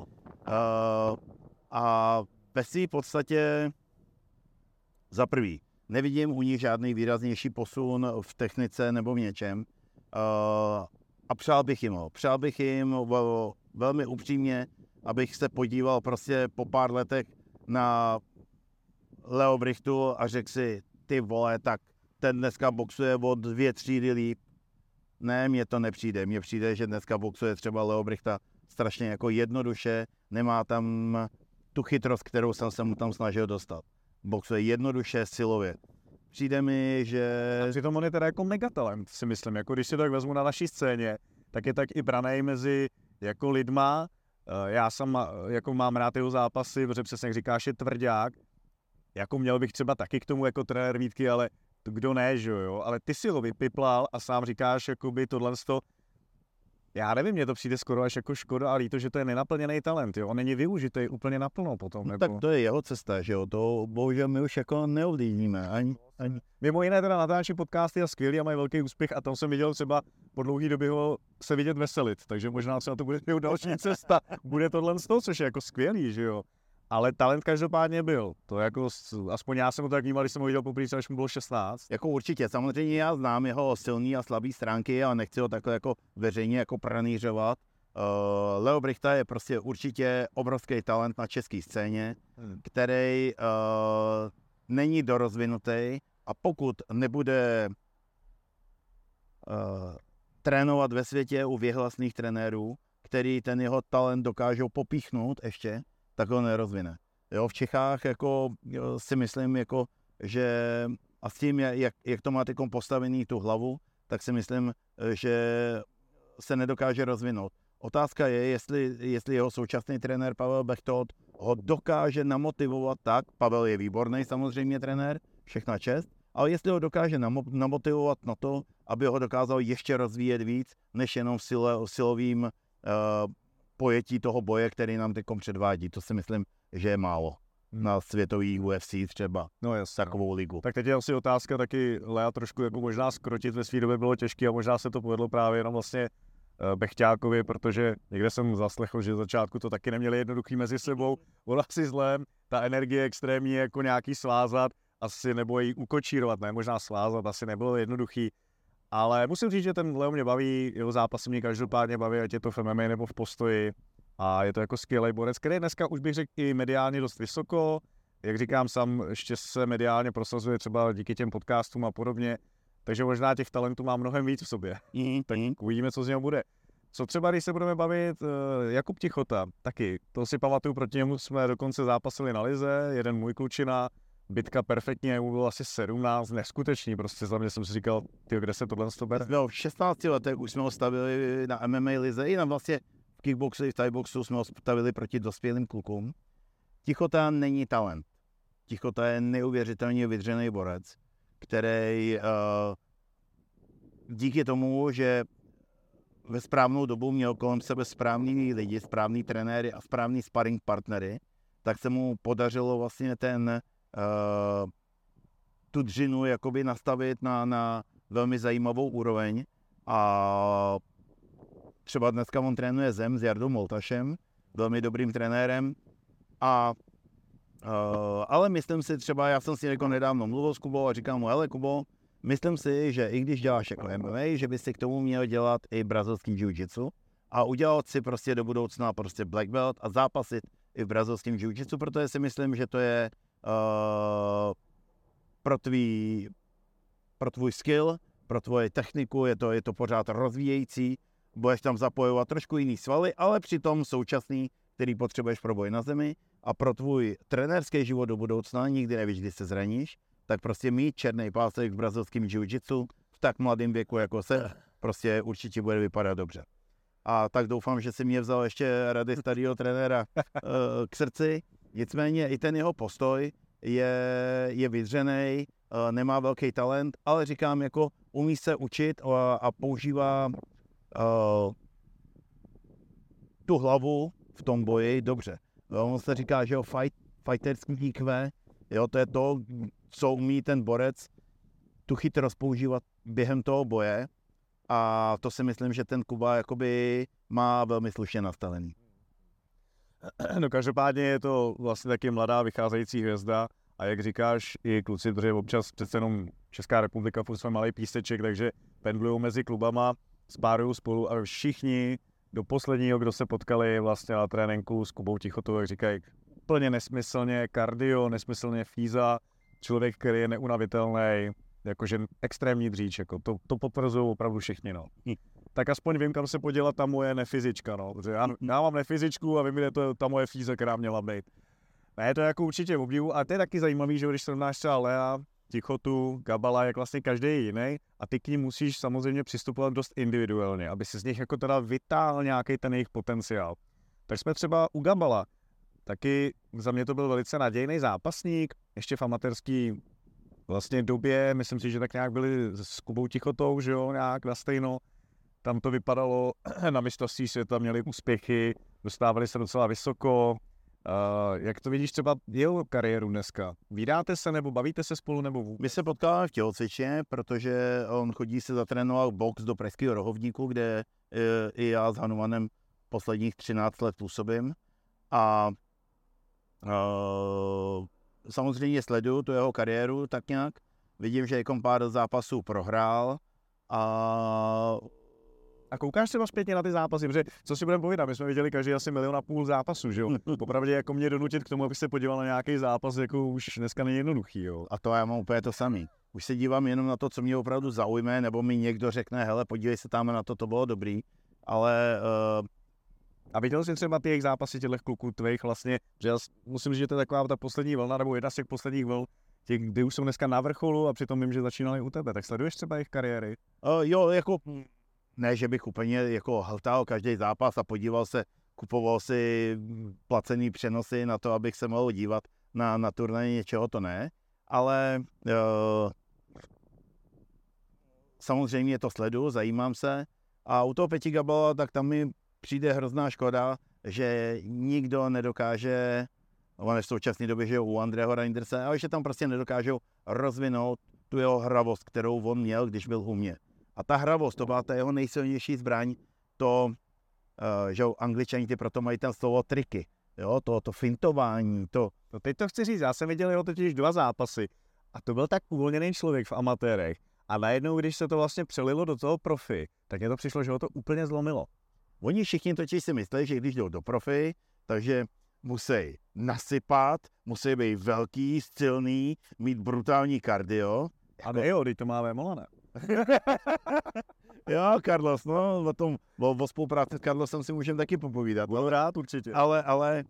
a ve své podstatě za prvý, nevidím u nich žádný výraznější posun v technice nebo v něčem. Uh, a přál bych jim ho. Přál bych jim vel, velmi upřímně, abych se podíval prostě po pár letech na Leo Brichtu a řekl si, ty vole, tak ten dneska boxuje o dvě třídy líp. Ne, mně to nepřijde. Mně přijde, že dneska boxuje třeba Leo Brichta strašně jako jednoduše, nemá tam tu chytrost, kterou jsem se mu tam snažil dostat. Boxuje jednoduše, silově. Přijde mi, že... A přitom on je teda jako megatalent, si myslím. Jako když si to tak vezmu na naší scéně, tak je tak i branej mezi jako lidma. Já sám jako mám rád jeho zápasy, protože přesně jak říkáš, je tvrdák. Jako měl bych třeba taky k tomu jako trenér výtky, ale to kdo ne, že jo? Ale ty si ho vypiplal a sám říkáš, jakoby tohle to... Já nevím, mně to přijde skoro až jako škoda a líto, že to je nenaplněný talent, jo. On není využitý úplně naplno potom. No, jako... tak to je jeho cesta, že jo, to bohužel my už jako neovlivníme, ani, ani. Mimo jiné teda natáčí podcasty a skvělý a mají velký úspěch a tam jsem viděl třeba po dlouhý době ho se vidět veselit, takže možná třeba to bude jeho další cesta, bude tohle z toho, což je jako skvělý, že jo. Ale talent každopádně byl, to jako, aspoň já jsem ho tak vnímal, když jsem ho viděl poprvé, až mu bylo šestnáct. Jako určitě, samozřejmě já znám jeho silný a slabý stránky a nechci ho takhle jako veřejně jako pranířovat. Uh, Leo Brichta je prostě určitě obrovský talent na české scéně, hmm. který uh, není dorozvinutý a pokud nebude uh, trénovat ve světě u věhlasných trenérů, který ten jeho talent dokážou popíchnout ještě, tak ho nerozvine. Jo, v Čechách jako jo, si myslím, jako, že a s tím, jak, jak to má teďkom postavený tu hlavu, tak si myslím, že se nedokáže rozvinout. Otázka je, jestli, jestli jeho současný trenér Pavel Bechtold ho dokáže namotivovat tak, Pavel je výborný samozřejmě trenér, všechna čest, ale jestli ho dokáže namotivovat na to, aby ho dokázal ještě rozvíjet víc, než jenom v sile, silovým uh, pojetí toho boje, který nám teďkom předvádí. To si myslím, že je málo. Hmm. Na světový U F C třeba, no jasně, takovou ligu. Tak teď je asi otázka taky, Lea trošku jako možná skrotit ve své době bylo těžké a možná se to povedlo právě jenom vlastně Bechťákovi, protože někde jsem zaslechl, že v začátku to taky neměli jednoduchý mezi sebou. On asi zlém, ta energie extrémní jako nějaký svázat, asi nebo ji ukočírovat, ne možná svázat, asi nebylo jednoduchý. Ale musím říct, že ten Leo mě baví, jeho zápasy mě každopádně baví, ať je to v M M A nebo v postoji. A je to jako skvělý borec, který dneska už bych řekl i mediálně dost vysoko. Jak říkám, sám ještě se mediálně prosazuje třeba díky těm podcastům a podobně. Takže možná těch talentů má mnohem víc v sobě. Mm, tak mm. uvidíme, co z něho bude. Co třeba, když se budeme bavit, uh, Jakub Tichota, taky, to si pamatuju, proti němu jsme dokonce zápasili na lize, jeden můj klučina, bitka perfektně, mu bylo asi sedmnáct, neskutečný, prostě za mě jsem si říkal, tyjo, kde se tohle to bere? No, v šestnácti letech už jsme ho stavili na M M A lize, i na vlastně v kickboxu i v thaiboxu jsme ho stavili proti dospělým klukům. Tichota není talent. Tichota je neuvěřitelně vydřený borec, který uh, díky tomu, že ve správnou dobu měl kolem sebe správný lidi, správný trenéry a správný sparring partnery, tak se mu podařilo vlastně ten uh, tu dřinu jakoby nastavit na, na velmi zajímavou úroveň a třeba dneska on trénuje zem s Jardou Moltašem, velmi dobrým trenérem a Uh, ale myslím si třeba, já jsem si jako nedávno mluvil s Kubou a říkám mu, hele Kubo, myslím si, že i když děláš jako M M A, že bys si k tomu měl dělat i brazilský jiu-jitsu a udělat si prostě do budoucna prostě black belt a zápasit i v brazilském jiu-jitsu, protože si myslím, že to je uh, pro, tvý, pro tvůj skill, pro tvoji techniku, je to, je to pořád rozvíjející, budeš tam zapojovat trošku jiný svaly, ale přitom současný, který potřebuješ pro boj na zemi. A pro tvůj trenérský život do budoucna, nikdy nevíš, kdy se zraníš, tak prostě mít černý pásek v brazilském jiu-jitsu v tak mladém věku, jako se, prostě určitě bude vypadat dobře. A tak doufám, že si mě vzal ještě rady starého trenéra uh, k srdci. Nicméně i ten jeho postoj je, je vydřený, uh, nemá velký talent, ale říkám, jako umí se učit a, a používá uh, tu hlavu v tom boji dobře. On se říká, že jo, fight, fighterský í kvé, jo, to je to, co umí ten borec tu chytrost používat během toho boje a to si myslím, že ten Kuba jakoby má velmi slušně nastavený. No každopádně je to vlastně taky mladá vycházející hvězda a jak říkáš, i kluci, protože občas přece jenom Česká republika, furt jsme malý píseček, takže pendlují mezi klubama, spárují spolu a všichni do posledního, kdo se potkali vlastně na tréninku s Kubou Tichotou, jak říkají, úplně nesmyslně kardio, nesmyslně fíza, člověk, který je neunavitelný, jakože extrémní dříč, jako to, to potvrzují opravdu všichni, no. Tak aspoň vím, kam se poděla ta moje nefyzička, no, protože já, já mám nefyzičku a vím, kde to je ta moje fíza, která měla být. Ne, to je jako určitě v obdivu a to je taky zajímavý, že když srovnáš třeba Lea, Tichotu, Gabala, jak vlastně každý je jiný a ty k ním musíš samozřejmě přistupovat dost individuálně, aby si z nich jako teda vytáhl nějaký ten jejich potenciál. Tak jsme třeba u Gabala, taky za mě to byl velice nadějný zápasník, ještě v amatérský vlastně době, myslím si, že tak nějak byli s Kubou Tichotou, že jo, nějak na stejno. tam to vypadalo na mistrovství světa, měli úspěchy, dostávali se docela vysoko. Uh, jak to vidíš třeba jeho kariéru dneska? Vídáte se nebo bavíte se spolu nebo vůbec? My se potkáváme v tělocvičně, protože on chodí se zatrénovat box do Pražského Rohovníku, kde e, i já s Hanumanem posledních třináct let působím. A e, samozřejmě sleduju tu jeho kariéru tak nějak. Vidím, že jako pár zápasů prohrál a A koukáš třeba zpětně na ty zápasy, protože co si budeme povídat, my jsme viděli každý asi milion a půl zápasů, že jo? Popravdě jako mě donutit k tomu, abych se podíval na nějaký zápas, jako už dneska není jednoduchý, jo? A to já mám úplně to samý. Už se dívám jenom na to, co mě opravdu zaujme, nebo mi někdo řekne, hele, podívej se tam na to, to bylo dobrý, ale... Uh... A viděl jsi třeba ty jejich zápasy těchto kluků tvých vlastně, že já musím říct, že to je taková ta poslední vlna, nebo jedna z těch posledních vln, těch, kdy už jsou dneska na vrcholu a přitom vím, že začínali u tebe, tak sleduješ třeba jejich kariéry? Uh, jo, jako... Ne, že bych úplně jako hltal každý zápas a podíval se, kupoval si placený přenosy na to, abych se mohl dívat na, na turnaje, něčeho to ne, ale uh, samozřejmě to sleduju, zajímám se a u toho Peti Gabala, tak tam mi přijde hrozná škoda, že nikdo nedokáže, on v současné době, že u Andreho Reinderse, ale že tam prostě nedokážou rozvinout tu jeho hravost, kterou on měl, když byl u mě. A ta hravost, to byla ta jeho nejsilnější zbraň, to, uh, že Angličani ty proto mají tam slovo triky, jo, to, to fintování, to... No teď to chci říct, já jsem viděl jeho totiž dva zápasy a to byl tak uvolněný člověk v amatérech a najednou, když se to vlastně přelilo do toho profi, tak mně to přišlo, že ho to úplně zlomilo. Oni všichni totiž si myslí, že když jdou do profi, takže musí nasypat, musí být velký, silný, mít brutální kardio. A ne jo, teď to máme Molana. Jo, Carlos, no, o tom, o, o spolupráci s Carlosem si můžeme taky popovídat. Byl rád určitě. Ale, ale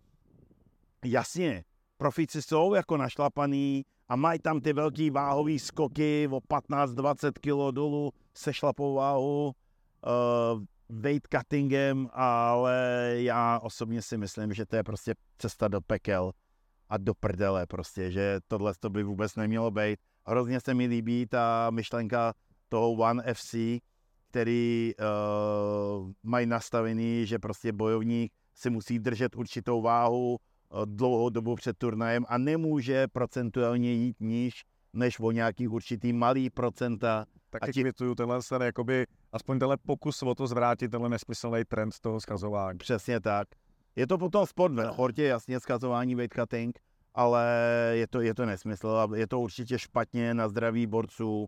jasně, profici jsou jako našlapaný a mají tam ty velký váhový skoky o patnáct dvacet kilo dolů se šlapou váhu, uh, weight cuttingem, ale já osobně si myslím, že to je prostě cesta do pekel a do prdele prostě, že tohle to by vůbec nemělo být. Hrozně se mi líbí ta myšlenka toho One F C, který uh, mají nastavený, že prostě bojovník si musí držet určitou váhu uh, dlouhou dobu před turnajem a nemůže procentuálně jít níž než o nějaký určitý malý procenta. Taky ti... kvituju tenhle ten, jakoby, aspoň tenhle pokus o to zvrátit tenhle nesmyslný trend toho schazování. Přesně tak. Je to potom sport ve sportě, jasně, schazování, weight cutting, ale je to, je to nesmysl a je to určitě špatně na zdraví borců.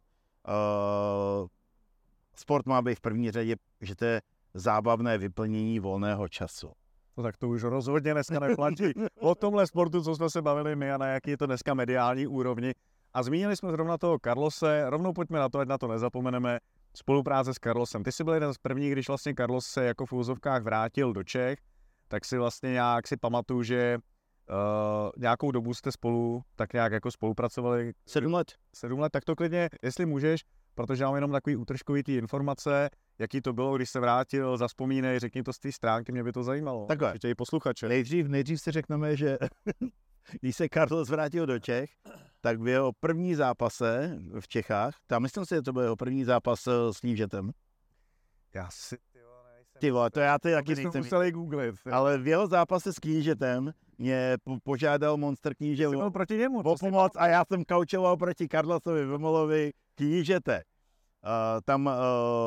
Uh, sport má být v první řadě, že to je zábavné vyplnění volného času. No tak to už rozhodně dneska neplatí. O tomhle sportu, co jsme se bavili my a na jaký je to dneska mediální úrovni. A zmínili jsme zrovna toho Carlose, rovnou pojďme na to, ať na to nezapomeneme, spolupráce s Carlosem. Ty jsi byl jeden z prvních, když vlastně Carlos se jako v úzovkách vrátil do Čech, tak si vlastně nějak si pamatuju, že uh, nějakou dobu jste spolu tak nějak jako spolupracovali. Sedm let. Sedm let, tak to klidně, jestli můžeš, protože mám jenom takový útržkovitý informace, jaký to bylo, když se vrátil, zazpomínej, řekni to z té stránky, mě by to zajímalo. Takhle. Ještě i posluchače. Nejdřív, nejdřív si řekneme, že když se Carlos vrátil do Čech, tak v jeho první zápase v Čechách, tam myslím si, že to byl jeho první zápas s Knížetem. Já si, tyjo, nejsem... Ty vole, to já ty taky nejsem. nejsem. Museli googlit. Ale v jeho zápase s Knížetem mě po- požádal Monster Kníže Jsi byl proti němu. o pomoc a já jsem kaučoval proti Carlosovi Vemolovi Knížete. Uh, tam uh,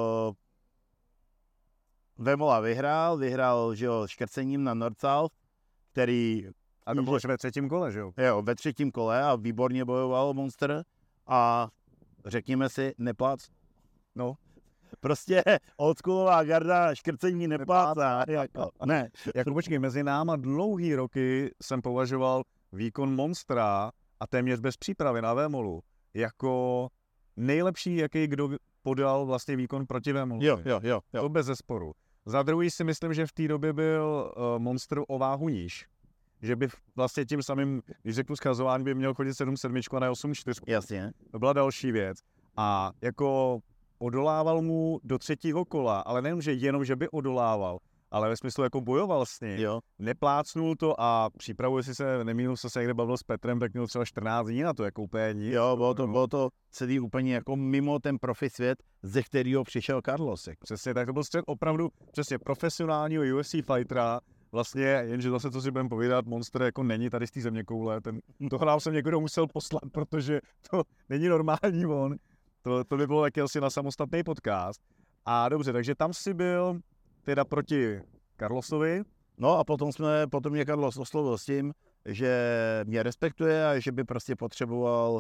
Vemola vyhrál, vyhrál, že jo, škrcením na Nordsouth, který... A to bylo ve třetím kole, že jo? Jo, ve třetím kole a výborně bojoval Monster a řekněme si, neplác. No. Prostě oldschoolová garda škrcení neplácá. Jako, ne. Jako počkej, mezi náma dlouhý roky jsem považoval výkon Monstra a téměř bez přípravy na Vémolu jako nejlepší, jaký kdo podal vlastně výkon proti Vémolu. Jo, jo, jo, jo. To bez zesporu. Za druhý si myslím, že v té době byl uh, Monster o váhu níž. Že by vlastně tím samým, když řeknu schazování, by měl chodit sedm sedm a ne osm čtyři. Jasně. To byla další věc. A jako odolával mu do třetího kola, ale nejen, že jenom, že by odolával, ale ve smyslu jako bojoval s ním. Jo. Neplácnul to a přípravu, jestli se nemýlil, se někde bavil s Petrem, tak měl třeba čtrnáct dní na to, jako úplně nic. Jo, bylo to, bylo to celý úplně jako mimo ten profi svět, ze kterého přišel Carlos. Jako. Přesně, tak to byl střed opravdu přesně profesionálního U F C fightera, vlastně, jenže zase, co si budeme povídat, Monster jako není tady z té zeměkoule, ten, toho nám jsem někdo musel poslat, protože to není normální on. To, to by bylo taky asi na samostatný podcast. A dobře, takže tam si byl teda proti Carlosovi. No a potom jsme, potom mě Carlos oslovil s tím, že mě respektuje a že by prostě potřeboval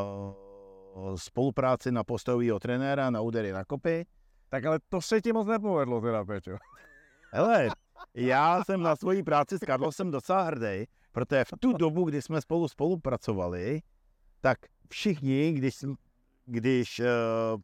uh, spolupráci na postojovýho trenéra, na údery na kopy. Tak ale to se ti moc nepovedlo teda, Peťo. Hele, já jsem na svoji práci s Carlosem docela hrdý, protože v tu dobu, kdy jsme spolu spolupracovali, tak všichni, když, když uh,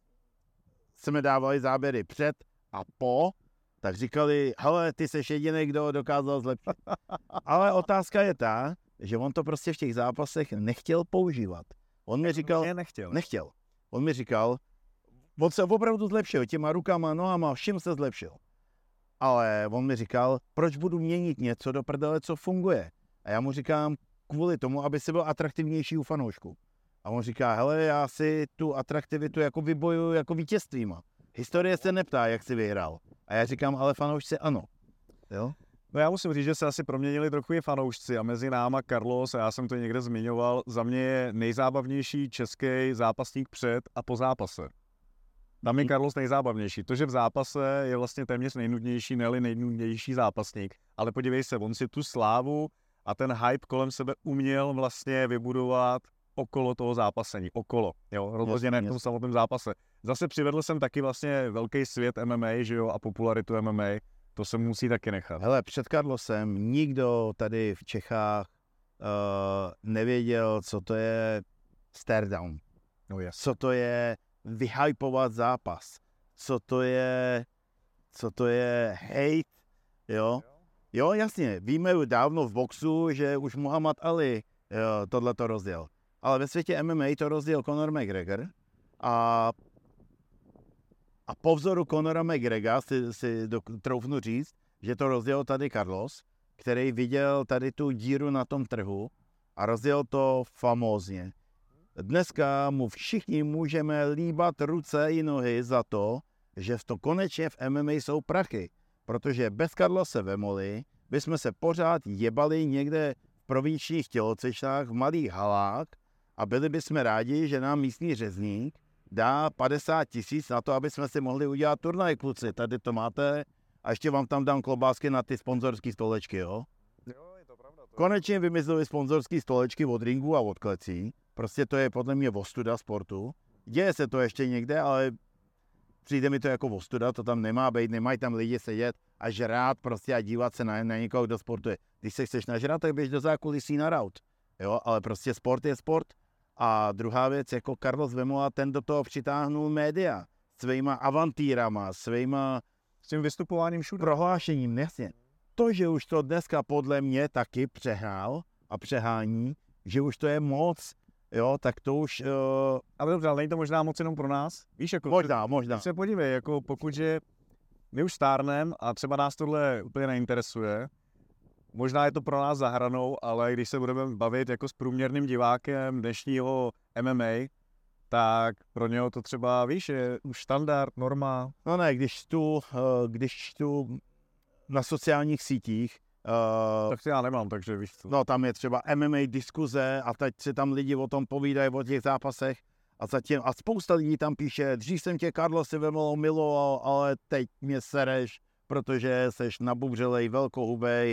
jsme dávali záběry před a po, tak říkali, hele, ty seš jediný, kdo dokázal zlepšit. Ale otázka je ta, že on to prostě v těch zápasech nechtěl používat. On mi říkal, ne, nechtěl. nechtěl. On mi říkal, on se opravdu zlepšil, těma rukama, nohama, vším se zlepšil. Ale on mi říkal, proč budu měnit něco do prdele, co funguje. A já mu říkám, kvůli tomu, aby si byl atraktivnější u fanoušků. A on říká, hele, já si tu atraktivitu jako vybojuju jako vítězstvíma. Historie se neptá, jak jsi vyhrál. A já říkám, ale fanoušci ano. Jo? No já musím říct, že se asi proměnili trochu i fanoušci a mezi náma Carlos, a já jsem to někde zmiňoval, za mě je nejzábavnější český zápasník před a po zápase. Tam je Carlos nejzábavnější. To, že v zápase je vlastně téměř nejnudnější, ne-li nejnudnější zápasník. Ale podívej se, on si tu slávu a ten hype kolem sebe uměl vlastně vybudovat okolo toho zápasení. Okolo, jo, rozhodně ne v tom samotném zápase. Zase přivedl jsem taky vlastně velký svět M M A, že jo, a popularitu M M A. To se musí taky nechat. Hele, před Carlosem nikdo tady v Čechách uh, nevěděl, co to je stare down. No yes. Co to je vyhypovat zápas. Co to je, co to je hate, jo. Jo, jasně, víme už dávno v boxu, že už Muhammad Ali jo, tohleto rozděl. Ale ve světě M M A to rozděl Conor McGregor a A po vzoru Conora McGregora si, si do, troufnu říct, že to rozdělil tady Carlos, který viděl tady tu díru na tom trhu a rozdělil to famózně. Dneska mu všichni můžeme líbat ruce i nohy za to, že v to konečně v M M A jsou prachy. Protože bez Carlose Vemoli bychom se pořád jebali někde v provinčních tělocvičnách, v malých halách a byli bychom rádi, že nám místní řezník dá padesát tisíc na to, aby jsme si mohli udělat turnaj, kluci. Tady to máte a ještě vám tam dám klobásky na ty sponzorské stolečky, jo? Jo, je to pravda. To Konečně vymysleli sponzorské stolečky od ringu a od klecí. Prostě to je podle mě ostuda sportu. Děje se to ještě někde, ale přijde mi to jako ostuda, to tam nemá být, nemají tam lidi sedět a žrát prostě a dívat se na, na někoho, kdo sportuje. Když se chceš nažrat, tak běž do zákulisí na raut. Jo, ale prostě sport je sport. A druhá věc, jako Carlos Vemola, ten do toho přitáhnul média svýma avantýrama, svýma s tím vystupováním všude. Prohlášením, jasně. To, že už to dneska podle mě taky přehrál a přehání, že už to je moc, jo, tak to už... Uh... Ale dobře, ale není to možná moc jenom pro nás? Víš, jako... Možná, možná. Když se podívej, jako pokud, že my už stárnem a třeba nás tohle úplně neinteresuje, možná je to pro nás za hranou, ale když se budeme bavit jako s průměrným divákem dnešního M M A, tak pro něho to třeba, víš, je už standard, norma. No ne, když tu, když tu na sociálních sítích... Uh, tak to já nemám, takže víš co. No tam je třeba M M A diskuze a teď si tam lidi o tom povídají, o těch zápasech a zatím, a spousta lidí tam píše, dřív jsem tě, Carlos, Vemolo miloval, ale teď mě sereš, protože seš nabubřelej, velkohubej,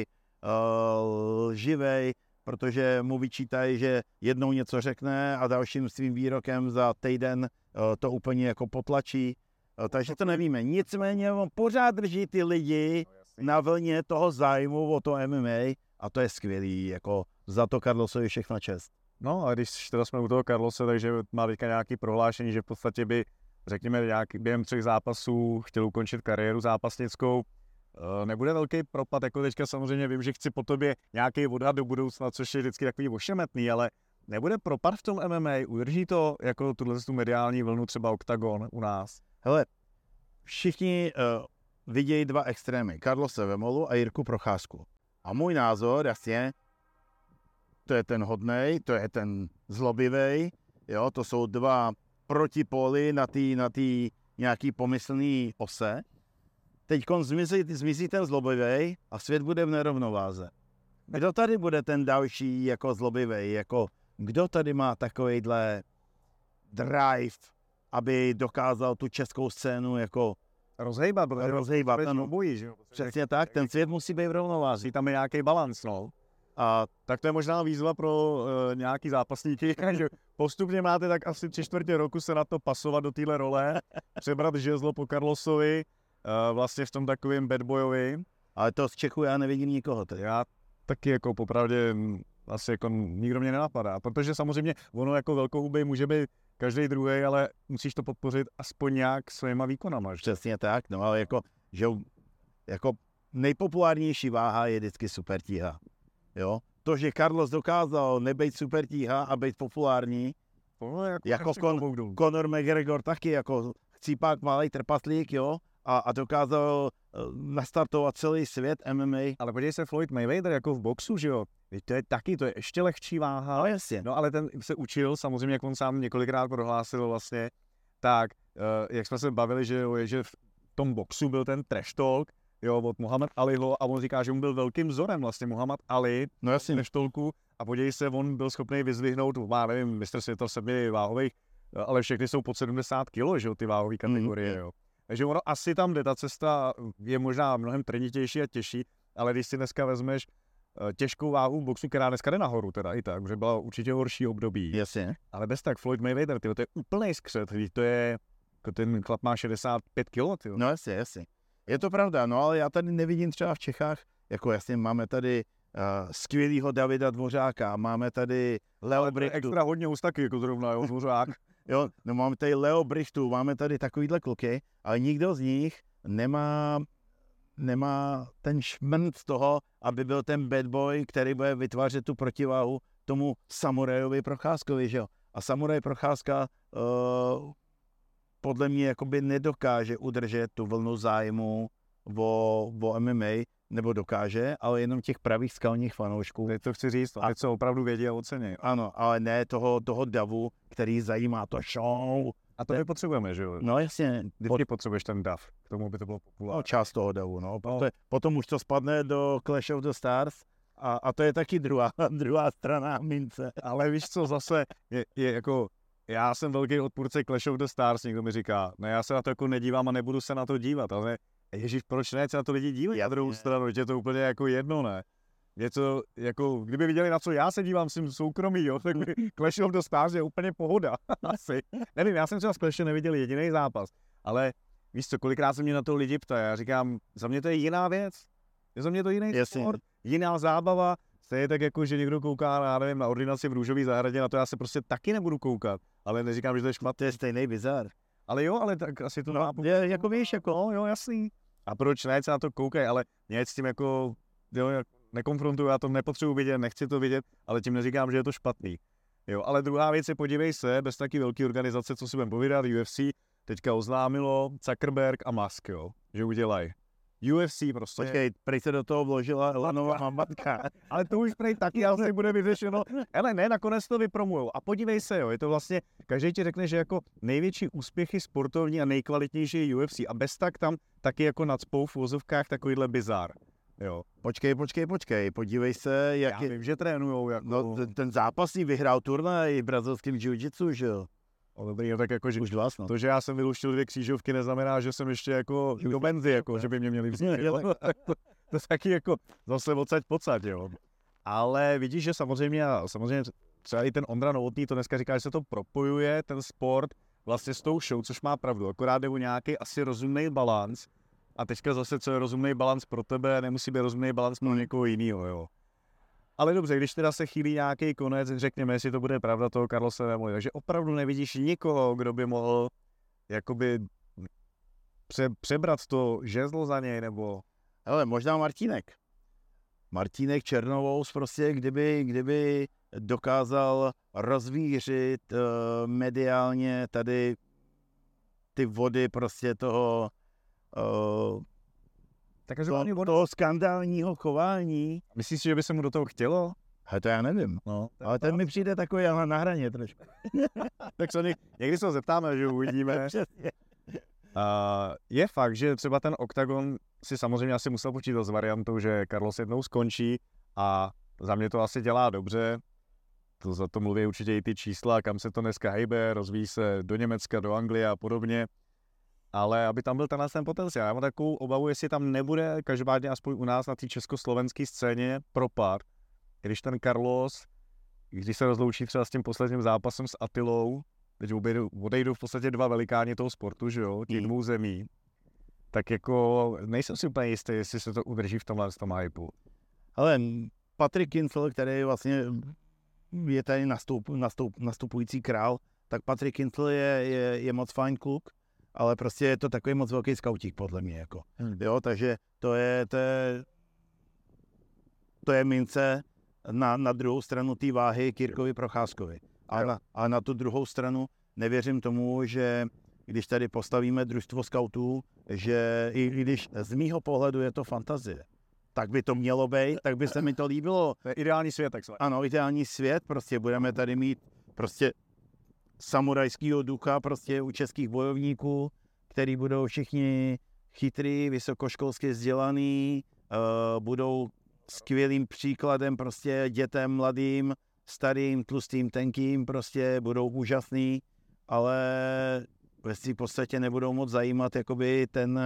Uh, živej, protože mu vyčítají, že jednou něco řekne a dalším svým výrokem za týden uh, to úplně jako potlačí. Uh, takže to nevíme. Nicméně on pořád drží ty lidi na vlně toho zájmu o to M M A a to je skvělý. Jako za to Carlosovi všechna čest. No a když teda jsme u toho Carlose, takže má teďka nějaký prohlášení, že v podstatě by, řekněme, nějaký, během třech zápasů chtěl ukončit kariéru zápasnickou. Nebude velký propad, jako teďka samozřejmě vím, že chci po tobě nějaký odhad do budoucna, což je vždycky takový ošemetný, ale nebude propad v tom M M A, udrží to jako tuhle tu mediální vlnu třeba Octagon u nás? Hele, všichni uh, vidějí dva extrémy, Carlose Vemolu a Jirku Procházku. A můj názor, jasně, to je ten hodnej, to je ten zlobivej, jo, to jsou dva protipóly na té na tý nějaký pomyslný ose. Teď zmizí, zmizí ten zlobivej a svět bude v nerovnováze. Kdo tady bude ten další jako zlobivej, jako kdo tady má takovejhle drive, aby dokázal tu českou scénu jako rozhejbat, protože rozhejbat, ano. Bojí, že jo? Přesně tak, ten svět musí být v rovnováze. Tam je nějaký balans, no. A tak to je možná výzva pro uh, nějaký zápasníky, že postupně máte tak asi tři čtvrtě roku se na to pasovat do téhle role, přebrat žezlo po Carlosovi, uh, vlastně v tom takovým bad boyovi. Ale to z Čechu já nevidím nikoho. Tedy. Já taky jako popravdě asi jako nikdo mě nenapadá, protože samozřejmě ono jako velkohubej může být každý druhý, ale musíš to podpořit aspoň nějak svýma výkonama. Že? Přesně tak, no ale jako, že jako nejpopulárnější váha je vždycky supertíha. Jo? To, že Carlos dokázal nebejt supertíha a být populární, no, jako, jako Con- Conor McGregor taky, jako chcípák, malej trpaslík, jo, a, a dokázal uh, nastartovat celý svět M M A. Ale podívej se, Floyd Mayweather jako v boxu, že jo, to je taky, to je ještě lehčí váha. No jasně. No ale ten se učil, samozřejmě, jak on sám několikrát prohlásil vlastně, tak, uh, jak jsme se bavili, že jo, že v tom boxu byl ten trash talk, jo, od Muhammad Aliho a on říká, že on byl velkým vzorem vlastně Muhammad Ali, no jasně, trash talku a podívej se, on byl schopný vyzvihnout, má nevím, mistr světa sedmi váhových, ale všechny jsou pod sedmdesát kilo, že jo, ty váhové kategorie, mm, jo. Takže ono asi tam jde, ta cesta je možná mnohem trnitější a těžší, ale když si dneska vezmeš těžkou váhu boxu, která dneska jde nahoru teda i tak, že byla určitě horší období. Jasně. Ale bez tak Floyd Mayweather, tyjo, to je úplný skřet, to je, ten chlap má šedesát pět kilo, tyjo. No jasně, jasně. Je to pravda, no ale já tady nevidím třeba v Čechách, jako jasně máme tady uh, skvělýho Davida Dvořáka, máme tady Leo Brichtu. Extra hodně ústaky, jako zrovna, jo, Dvořák. Jo, no máme tady Leo Brichtu, máme tady takovýhle kluky, ale nikdo z nich nemá, nemá ten šmrnc toho, aby byl ten bad boy, který bude vytvářet tu protiváhu tomu samurajovi Procházkovi, že jo. A samuraj Procházka uh, podle mě jakoby nedokáže udržet tu vlnu zájmu o, o M M A, nebo dokáže, ale jenom těch pravých skalních fanoušků. Teď to chci říct, a co opravdu vědí a ocení. Ano, ale ne toho, toho davu, který zajímá to show. A to my potřebujeme, že jo? No jasně. Vždycky potřebuješ ten dav, k tomu by to bylo populární. No, část toho davu, no. no. Potom už to spadne do Clash of the Stars a, a to je taky druhá, druhá strana mince. Ale víš co, zase je, je jako, já jsem velký odpůrce Clash of the Stars, někdo mi říká, ne, já se na to jako nedívám a nebudu se na to dívat, ale ježíš, proč ne, se na to lidi dívají na druhou stranu, je to úplně jako jedno, ne? Je to jako, kdyby viděli, na co já se dívám svým soukromí, jo, tak by Clash of the Stars je úplně pohoda, asi. Nevím, já jsem třeba z Clashe neviděl jediný zápas, ale víš co, kolikrát se mě na to lidi ptají, já říkám, za mě to je jiná věc, je za mě to jiný sport, jiná zábava, stejně tak jako, že někdo kouká, já nevím, na ordinaci v Růžové zahradě, na to já se prostě taky nebudu koukat, ale neříkám, že to je špatný. To je stejný bizar. Ale jo, ale tak asi to... No, je, jako víš, jako... No, jo, jasný. A proč ne, se na to koukají, ale mě s tím jako, jo, nekonfrontuju, já to nepotřebuji vidět, nechci to vidět, ale tím neříkám, že je to špatný. Jo, ale druhá věc je, podívej se, bez taky velké organizace, co si budeme povídat, U F C teďka oznámilo Zuckerberg a Musk, jo, že udělají. U F C prostě. Počkej, prej se do toho vložila Elanová matka. Ale to už prej taky asi bude vyřešeno. Ale ne, nakonec to vypromujou. A podívej se, jo, je to vlastně, každý ti řekne, že jako největší úspěchy sportovní a nejkvalitnější je U F C. A bez tak tam taky jako nadspou v vozovkách takovýhle bizár. Jo. Počkej, počkej, počkej, podívej se, jak Já je... vím, že trénujou jako... No, ten, ten zápasník vyhrál turnaj v brazilském jiu-jitsu, že jo? O, dobrý, no tak jako, že už dva snad. To, že já jsem vyluštil dvě křížovky, neznamená, že jsem ještě jako do benzy, jako, že by mě měli vzít. to, to taky jako zase odsaď pocať, jo. Ale vidíš, že samozřejmě, samozřejmě třeba i ten Ondra Novotný to dneska říká, že se to propojuje, ten sport vlastně s tou show, což má pravdu, akorát jde o nějaký asi rozumný balans. A teďka zase, co je rozumný balans pro tebe, nemusí být rozumný balans pro někoho jiného, jo. Ale dobře, když teda se chýlí nějaký konec, řekněme, jestli to bude pravda toho Carlose Vemoli, takže opravdu nevidíš nikoho, kdo by mohl jakoby pře- přebrat to žezlo za něj, nebo... Hele, možná Martínek. Martínek Černovous prostě, kdyby, kdyby dokázal rozvířit uh, mediálně tady ty vody prostě toho uh, Tak to, to, toho skandálního chování. Myslíš si, že by se mu do toho chtělo? He, to já nevím, No, ale ten mi přijde takový na hraně trošku. Tak se někdy se ho zeptáme, že uvidíme. Uh, je fakt, že třeba ten OKTAGON si samozřejmě asi musel počítat s variantou, že Carlos jednou skončí a za mě to asi dělá dobře. To za to mluví určitě i ty čísla, kam se to dneska hejbe, rozvíjí se do Německa, do Anglie a podobně. Ale aby tam byl tenhle ten potenciál. Já mám takovou obavu, jestli tam nebude každopádně aspoň u nás na té československé scéně propad. Když ten Carlos, když se rozloučí třeba s tím posledním zápasem s Attilou, teď odejdou, odejdou v podstatě dva velikáni toho sportu, že jo, těch dvou zemí, tak jako nejsem si úplně jistý, jestli se to udrží v tomhle tom hypeu. Ale Patrick Kinsel, který vlastně je tady nastup, nastup, nastupující král, tak Patrick Kinsel je, je, je moc fajn kluk, ale prostě je to takový moc velký skautík podle mě, jako. Hmm. Jo, takže to je, to je, to je mince na, na druhou stranu té váhy Kirkovi Procházkovi. A na, a na tu druhou stranu nevěřím tomu, že když tady postavíme družstvo skautů, že i když z mýho pohledu je to fantazie, tak by to mělo být, tak by se mi to líbilo. To je ideální svět, tak Ano, ideální svět, prostě budeme tady mít prostě samurajského ducha prostě u českých bojovníků, který budou všichni chytrý, vysokoškolsky vzdělaný, uh, budou skvělým příkladem prostě dětem, mladým, starým, tlustým, tenkým, prostě budou úžasný, ale v podstatě nebudou moc zajímat jakoby ten,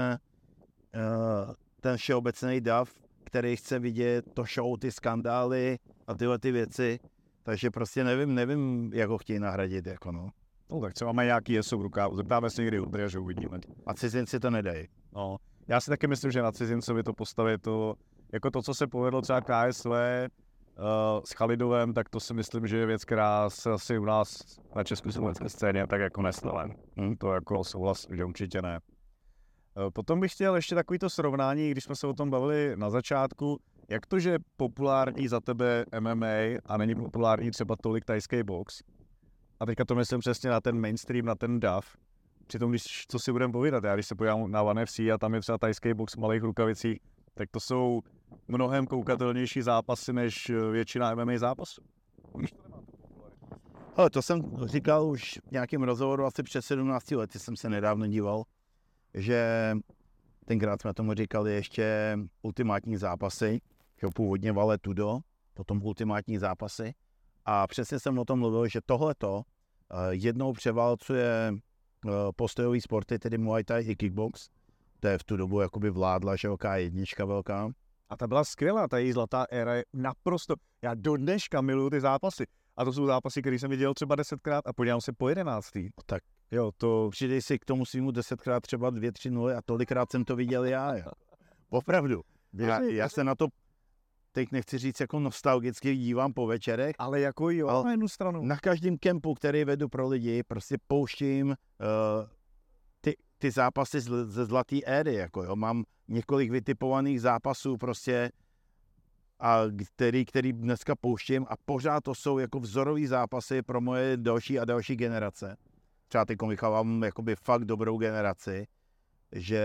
uh, ten všeobecný dav, který chce vidět to show, ty skandály a tyhle ty věci. Takže prostě nevím, nevím, jak ho chtějí nahradit, jako no. No tak třeba mají nějaký jeso v rukávu, zeptáme se někdy Udry, že uvidíme. A cizinci to nedají. No, já si taky myslím, že na cizincovi to postavit to, jako to, co se povedlo třeba K S V uh, s Chalidovem, tak to si myslím, že je věc, která se asi u nás na československé scéně tak jako nestala. Hmm, to jako souhlasím, že určitě ne. Uh, potom bych chtěl ještě takovýto srovnání, když jsme se o tom bavili na začátku, jak to, že je populární za tebe M M A a není populární třeba tolik thajský box? A teďka to myslím přesně na ten mainstream, na ten dav. Přitom, když, co si budeme povídat, já když se podívám na ONE F C a tam je třeba thajský box v malých rukavicích, tak to jsou mnohem koukatelnější zápasy než většina M M A zápasů. Ale to jsem říkal už v nějakém rozhovoru asi před sedmnácti lety, jsem se nedávno díval, že tenkrát jsme tomu říkali ještě ultimátní zápasy, že původně Vale Tudo, potom ultimátní zápasy. A přesně jsem o tom mluvil, že tohleto uh, jednou převálcuje uh, postojový sporty, tedy Muay Thai i kickbox. To je v tu dobu jakoby vládla, že velká jednička velká. A ta byla skvělá, ta její zlatá éra je naprosto, já do dneška miluju ty zápasy. A to jsou zápasy, které jsem viděl třeba desetkrát a podívám se po jedenáctý. Tak jo, to... Přidej si k tomu svýmu desetkrát třeba dvě, tři nuly a tolikrát jsem to viděl já. Jo. Opravdu. Já, já se na to teď nechci říct jako nostalgicky dívám po večerech. Ale jako jo, ale na jednu stranu. Na každém kempu, který vedu pro lidi, prostě pouštím uh, ty, ty zápasy z, ze zlaté éry. Jako jo. Mám několik vytipovaných zápasů prostě, a který, který dneska pouštím a pořád to jsou jako vzorový zápasy pro moje další a další generace. Třeba teď vychovám jakoby fakt dobrou generaci, že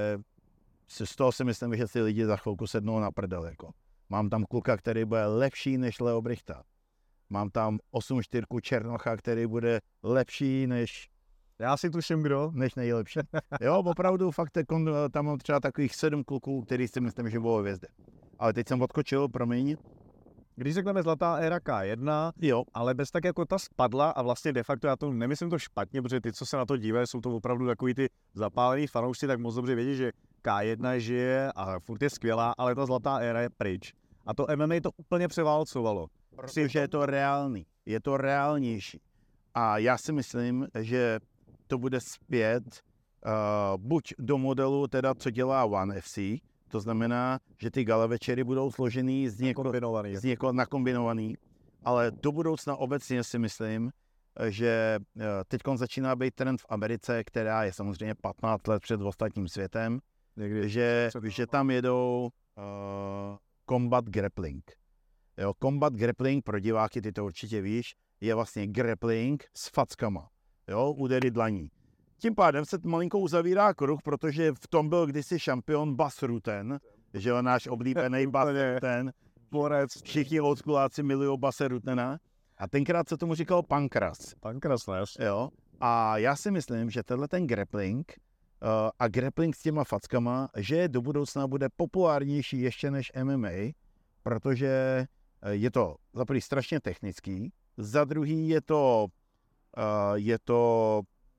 z toho si myslím, že si lidi za chvilku sednou na prdel. Jako. Mám tam kluka, který bude lepší než Leo Brichta. Mám tam osm čtyřku Černocha, který bude lepší než... Já si tuším, kdo. Než nejlepší. Jo, opravdu, fakt tam mám třeba takových sedm kluků, který si myslím, že budou hvězdy. Ale teď jsem odskočil, promiň. Když řekneme zlatá éra K jedna, jo. Ale bez tak jako ta spadla a vlastně de facto já to nemyslím to špatně, protože ty, co se na to dívají, jsou to opravdu takový ty zapálení fanoušci, tak moc dobře vědí, že K jedna žije a furt je skvělá, ale ta zlatá éra je pryč. A to M M A to úplně převálcovalo. Protože je to reálný, je to reálnější. A já si myslím, že to bude zpět uh, buď do modelu, teda co dělá ONE F C, to znamená, že ty gala večery budou složený z někoho, z někoho nakombinovaný, ale do budoucna obecně si myslím, že teď začíná být trend v Americe, která je samozřejmě patnáct let před ostatním světem, Někdy že, že tam jedou uh, combat grappling. Jo, combat grappling, pro diváky, ty to určitě víš, je vlastně grappling s fackama, jo, údery dlaní. tím pádem se malinko uzavírá kruh, protože v tom byl kdysi šampion Bas Rutten, že jo, náš oblíbený Bas Rutten. Borec. Všichni oldscholáci milují Base Ruttena. A tenkrát se tomu říkal Pankras. Pankras, ne? Jo. A já si myslím, že tenhle ten grappling uh, a grappling s těma fackama, že do budoucna bude populárnější ještě než M M A, protože je to za prvý strašně technický, za druhý je to, uh, je to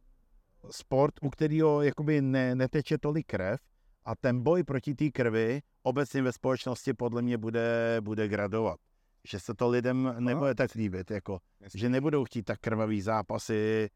sport, u kterého jakoby ne, neteče tolik krev a ten boj proti té krvi obecně ve společnosti podle mě bude, bude gradovat. Že se to lidem nebude tak líbit, jako, že nebudou chtít tak krvavý zápasy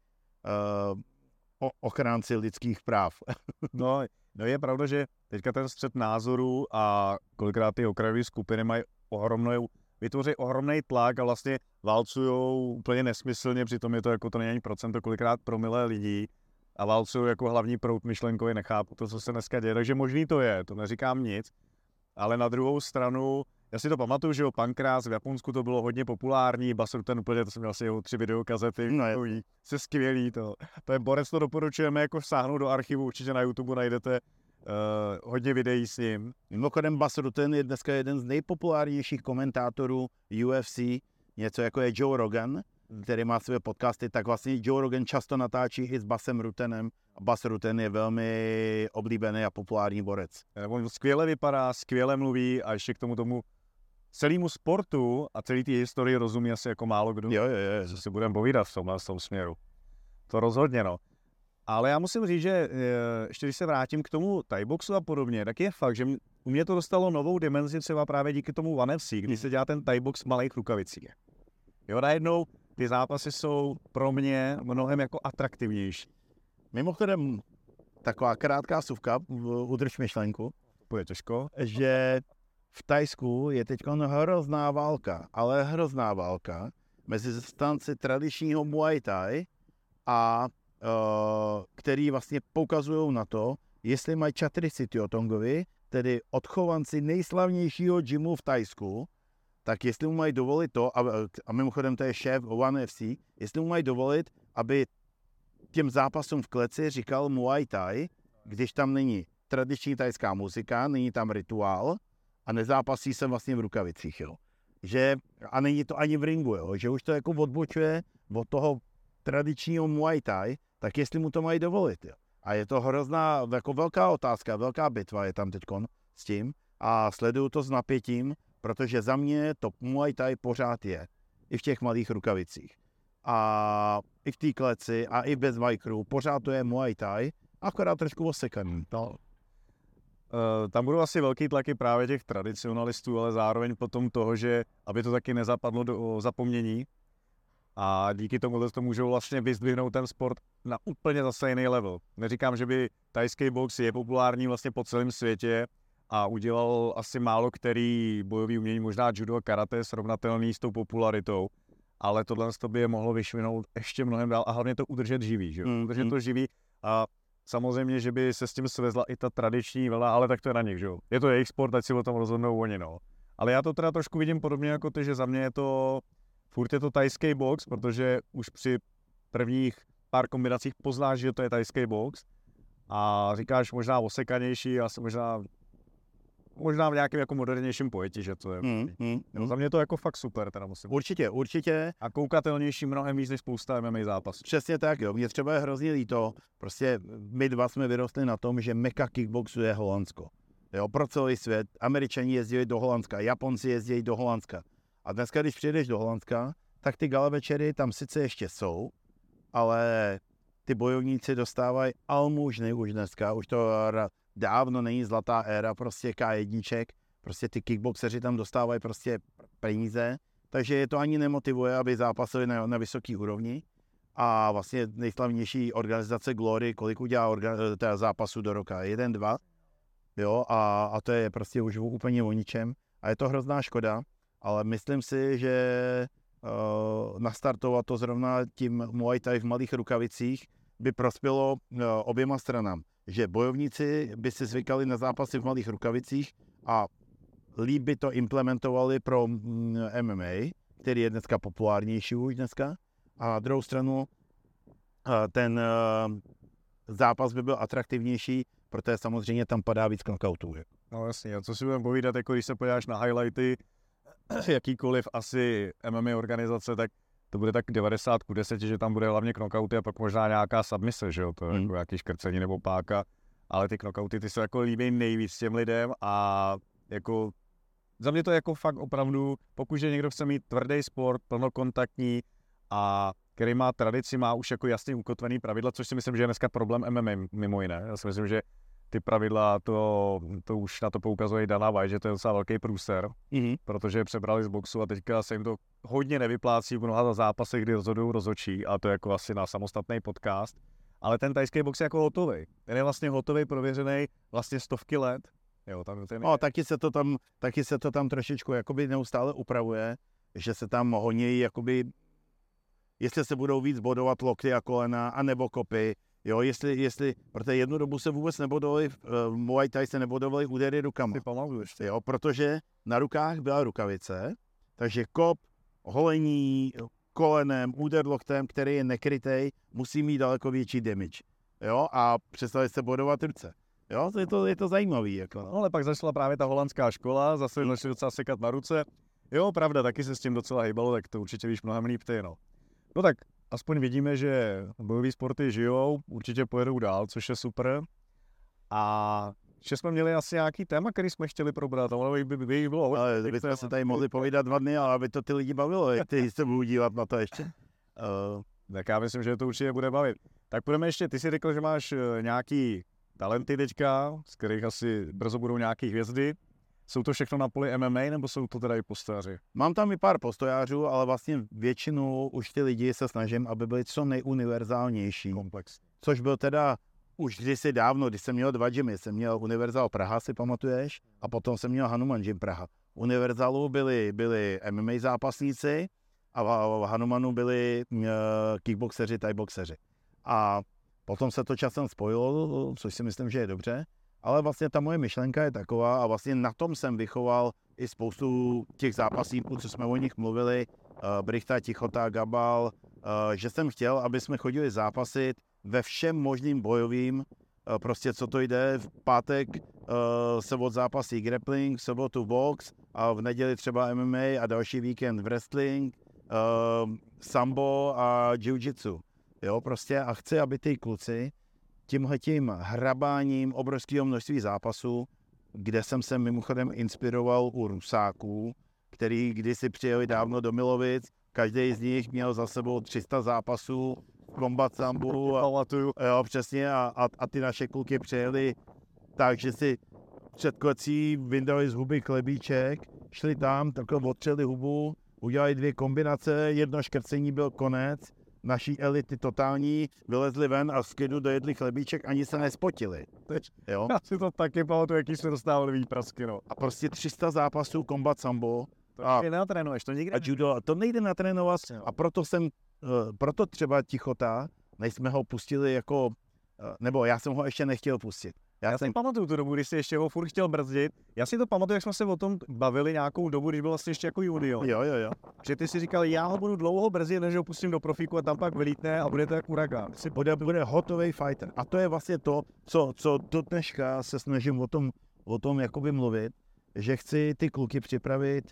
uh, o ochránci lidských práv. no, no je pravda, že teďka ten střet názorů a kolikrát ty okrajové skupiny mají ohromnou, vytvoří ohromný tlak a vlastně válcujou úplně nesmyslně, přitom je to jako to není procento, kolikrát promile lidí a válcují jako hlavní proud myšlenkový, nechápu to, co se dneska děje, takže možný to je, to neříkám nic, ale na druhou stranu, já si to pamatuju, že jo, Pankras v Japonsku to bylo hodně populární, Bas Rutten úplně, to jsem měl asi jeho tři videokazety, no je. Se skvělý to, to je borec, to doporučujeme jako sáhnout do archivu, určitě na YouTube najdete uh, hodně videí s ním. Mimochodem Bas Rutten je dneska jeden z nejpopulárnějších komentátorů U F C, něco jako je Joe Rogan, který má své podcasty, tak vlastně Joe Rogan často natáčí i s Basem Ruttenem. Bas Rutten je velmi oblíbený a populární borec. On skvěle vypadá, skvěle mluví a ještě k tomu tomu celému sportu a celý té historii rozumí asi jako málo kdo. Jo, jo, jo. Co si budeme povídat v tomhle v tom směru. To rozhodně, no. Ale já musím říct, že ještě když se vrátím k tomu thaiboxu a podobně, tak je fakt, že u mě to dostalo novou dimenzi třeba právě díky tomu One F C, kdy se dělá ten thaibox v malých rukavicích. Jo, najednou ty zápasy jsou pro mě mnohem jako atraktivnější. Mimochodem, taková krátká suvka, udrž myšlenku. To je těžko. Že v Thajsku je teď hrozná válka, ale hrozná válka mezi zastánci tradičního Muay Thai a uh, který vlastně poukazují na to, jestli mají Chatri Sityodtongovi, tedy odchovanci nejslavnějšího gymu v Thajsku, tak jestli mu mají dovolit to, a, a mimochodem to je šéf One F C, jestli mu mají dovolit, aby těm zápasům v kleci říkal Muay Thai, když tam není tradiční thajská muzika, není tam rituál a nezápasí se vlastně v rukavicích, jo. Že, a není to ani v ringu, jo, že už to jako odbočuje od toho tradičního Muay Thai, tak jestli mu to mají dovolit, jo. A je to hrozná, jako velká otázka, velká bitva je tam teďkon s tím a sleduju to s napětím, protože za mě to Muay Thai pořád je, i v těch malých rukavicích. A i v té kleci a i bez micru, pořád to je Muay Thai, akorát trošku osekaný. No. Uh, tam budou asi velký tlaky právě těch tradicionalistů, ale zároveň potom toho, že aby to taky nezapadlo do zapomnění a díky tomu to můžou vlastně vyzdvihnout ten sport na úplně zase jiný level. Neříkám, že by thajský box je populární vlastně po celém světě a udělal asi málo který bojový umění, možná judo, karate srovnatelný s tou popularitou, ale tohle by je mohlo vyšvinout ještě mnohem dál a hlavně to udržet živý, že jo? Mm, udržet mm. to živý a samozřejmě, že by se s tím svezla i ta tradiční vlna, ale tak to je na nich, že jo? Je to jejich sport, ať si o tom rozhodnou oni, no. Ale já to teda trošku vidím podobně jako ty, že za mě je to, furt je to thajský box, protože už při prvních pár kombinacích poznáš, že to je thajský box a říkáš možná osekanější, asi možná možná v nějakém jako modernějším pojetí, že to je. Mm, mm, no, za mě to jako fakt super, teda musím. Určitě, určitě. A koukatelnější mnohem víc než spousta M M A zápasů. Přesně tak, jo. Mně třeba je hrozně líto. Prostě my dva jsme vyrostli na tom, že meka kickboxu je Holandsko. Jo, pro celý svět. Američani jezdí do Holandska, Japonci jezdí do Holandska. A dneska, když přijdeš do Holandska, tak ty gala večery tam sice ještě jsou, ale ty bojovníci dostávají almužny už dneska, už to dávno není zlatá éra prostě K jedna, prostě ty kickboxeři tam dostávají prostě peníze, takže je to ani nemotivuje, aby zápasili na, na vysoký úrovni. A vlastně nejslavnější organizace Glory, kolik udělá orga, teda zápasů do roka? Jeden, dva? Jo, a, a to je prostě už úplně o ničem. A je to hrozná škoda, ale myslím si, že uh, nastartovat to zrovna tím Muay Thai v malých rukavicích by prospělo uh, oběma stranám. Že bojovníci by si zvykali na zápasy v malých rukavicích a líp by to implementovali pro mm, M M A, který je dneska populárnější už dneska. A na druhou stranu ten, zápas by byl atraktivnější, protože samozřejmě tam padá víc knockoutů. No jasně, a co si budeme povídat, jako když se podíváš na highlighty jakýkoliv asi M M A organizace, tak to bude tak devadesát ku deseti, že tam bude hlavně knockouty a pak možná nějaká submise, že jo, to je hmm. jako nějaký škrcení nebo páka, ale ty knockouty, ty se jako líbí nejvíc těm lidem a jako za mě to je jako fakt opravdu, pokud někdo chce mít tvrdý sport, plnokontaktní a který má tradici, má už jako jasně ukotvený pravidla, což si myslím, že je dneska problém M M A mimo jiné. Já si myslím, že ty pravidla, to, to už na to poukazuje Dana White, že to je docela velký průser, mm-hmm. protože je přebrali z boxu a teďka se jim to hodně nevyplácí v mnoha zápasech, kdy rozhodují rozhodčí a to je jako asi na samostatný podcast. Ale ten tajský box je jako hotový. Ten je vlastně hotový, prověřený vlastně stovky let. Jo, tam ten... no, taky se to tam, taky se to tam trošičku jakoby neustále upravuje, že se tam honí jakoby, jestli se budou víc bodovat lokty a kolena, anebo kopy. Jo, jestli, jestli, protože jednu dobu se vůbec nebodovali, v Muay Thai se nebodovali údery rukama. Ty pamatuješ. Jo, protože na rukách byla rukavice, takže kop, holení, kolenem, úder loktem, který je nekrytej, musí mít daleko větší damage. Jo, a přestali se bodovat ruce. Jo, to je to, je to zajímavý. Jako. No, ale pak začala právě ta holandská škola, zase začali docela sekat na ruce. Jo, pravda, taky se s tím docela hejbalo, tak to určitě víš mnohem líp ty, no. No tak, aspoň vidíme, že bojové sporty žijou, určitě pojedou dál, což je super. A že jsme měli asi nějaký téma, který jsme chtěli probrat, ale by, by, by bylo... Ale bychom se tady mohli povídat dva dny, ale aby to ty lidi bavilo, jak ty se budou dívat na to ještě. Uh, tak já myslím, že to určitě bude bavit. Tak půjdeme ještě, ty jsi řekl, že máš nějaký talenty teďka, z kterých asi brzo budou nějaký hvězdy. Jsou to všechno na poli M M A, nebo jsou to teda i postojáři? Mám tam i pár postojářů, ale vlastně většinu už ty lidi se snažím, aby byli co nejuniverzálnější. Komplex. Což byl teda už kdysi dávno, když jsem měl dva gymy. Jsem měl Univerzál Praha, si pamatuješ? A potom jsem měl Hanuman Gym Praha. U Univerzálu byli, byli M M A zápasníci a v Hanumanu byli uh, kickboxeři, thaiboxeři. A potom se to časem spojilo, což si myslím, že je dobře. Ale vlastně ta moje myšlenka je taková a vlastně na tom jsem vychoval i spoustu těch zápasníků, co jsme o nich mluvili, uh, Brichta, Tichota, Gabal, uh, že jsem chtěl, aby jsme chodili zápasit ve všem možným bojovým, uh, prostě co to jde, v pátek uh, se od zápasí grappling, v sobotu box a v neděli třeba M M A a další víkend wrestling, uh, sambo a jiu-jitsu. Jo, prostě a chci, aby ty kluci tímhletím hrabáním obrovského množství zápasů, kde jsem se mimochodem inspiroval u Rusáků, který kdysi přijeli dávno do Milovic, každý z nich měl za sebou tři sta zápasů v Combat Sambu a, jo, přesně, a, a, a ty naše kluky přijeli tak, že si před klecí vyndali z huby chlebíček, šli tam, takhle otřeli hubu, udělali dvě kombinace, jedno škrcení byl konec, naší elity totální, vylezli ven a z klidu dojedli chlebíček, ani se nespotili. Jo? Já si to taky pamatuju, jaký jsme dostávali výprasky, no. A prostě tři sta zápasů Combat Sambo. To a, nenatrénuješ, to nikdy a judo, to nejde natrénovat a proto jsem, uh, proto třeba Tichota, než jsme ho pustili jako, uh, nebo já jsem ho ještě nechtěl pustit. Já, já jsem... si pamatuju tu dobu, když jsi ještě ho furt chtěl brzdit. Já si to pamatuju, jak jsme se o tom bavili nějakou dobu, když byl vlastně ještě jako junior. Jo, jo, jo. Že ty si říkal, já ho budu dlouho brzdit, než ho pustím do profíku a tam pak vylítne a bude to jak uragán. Si bude, bude hotový fighter. A to je vlastně to, co, co do dneška se snažím o tom, o tom jakoby mluvit, že chci ty kluky připravit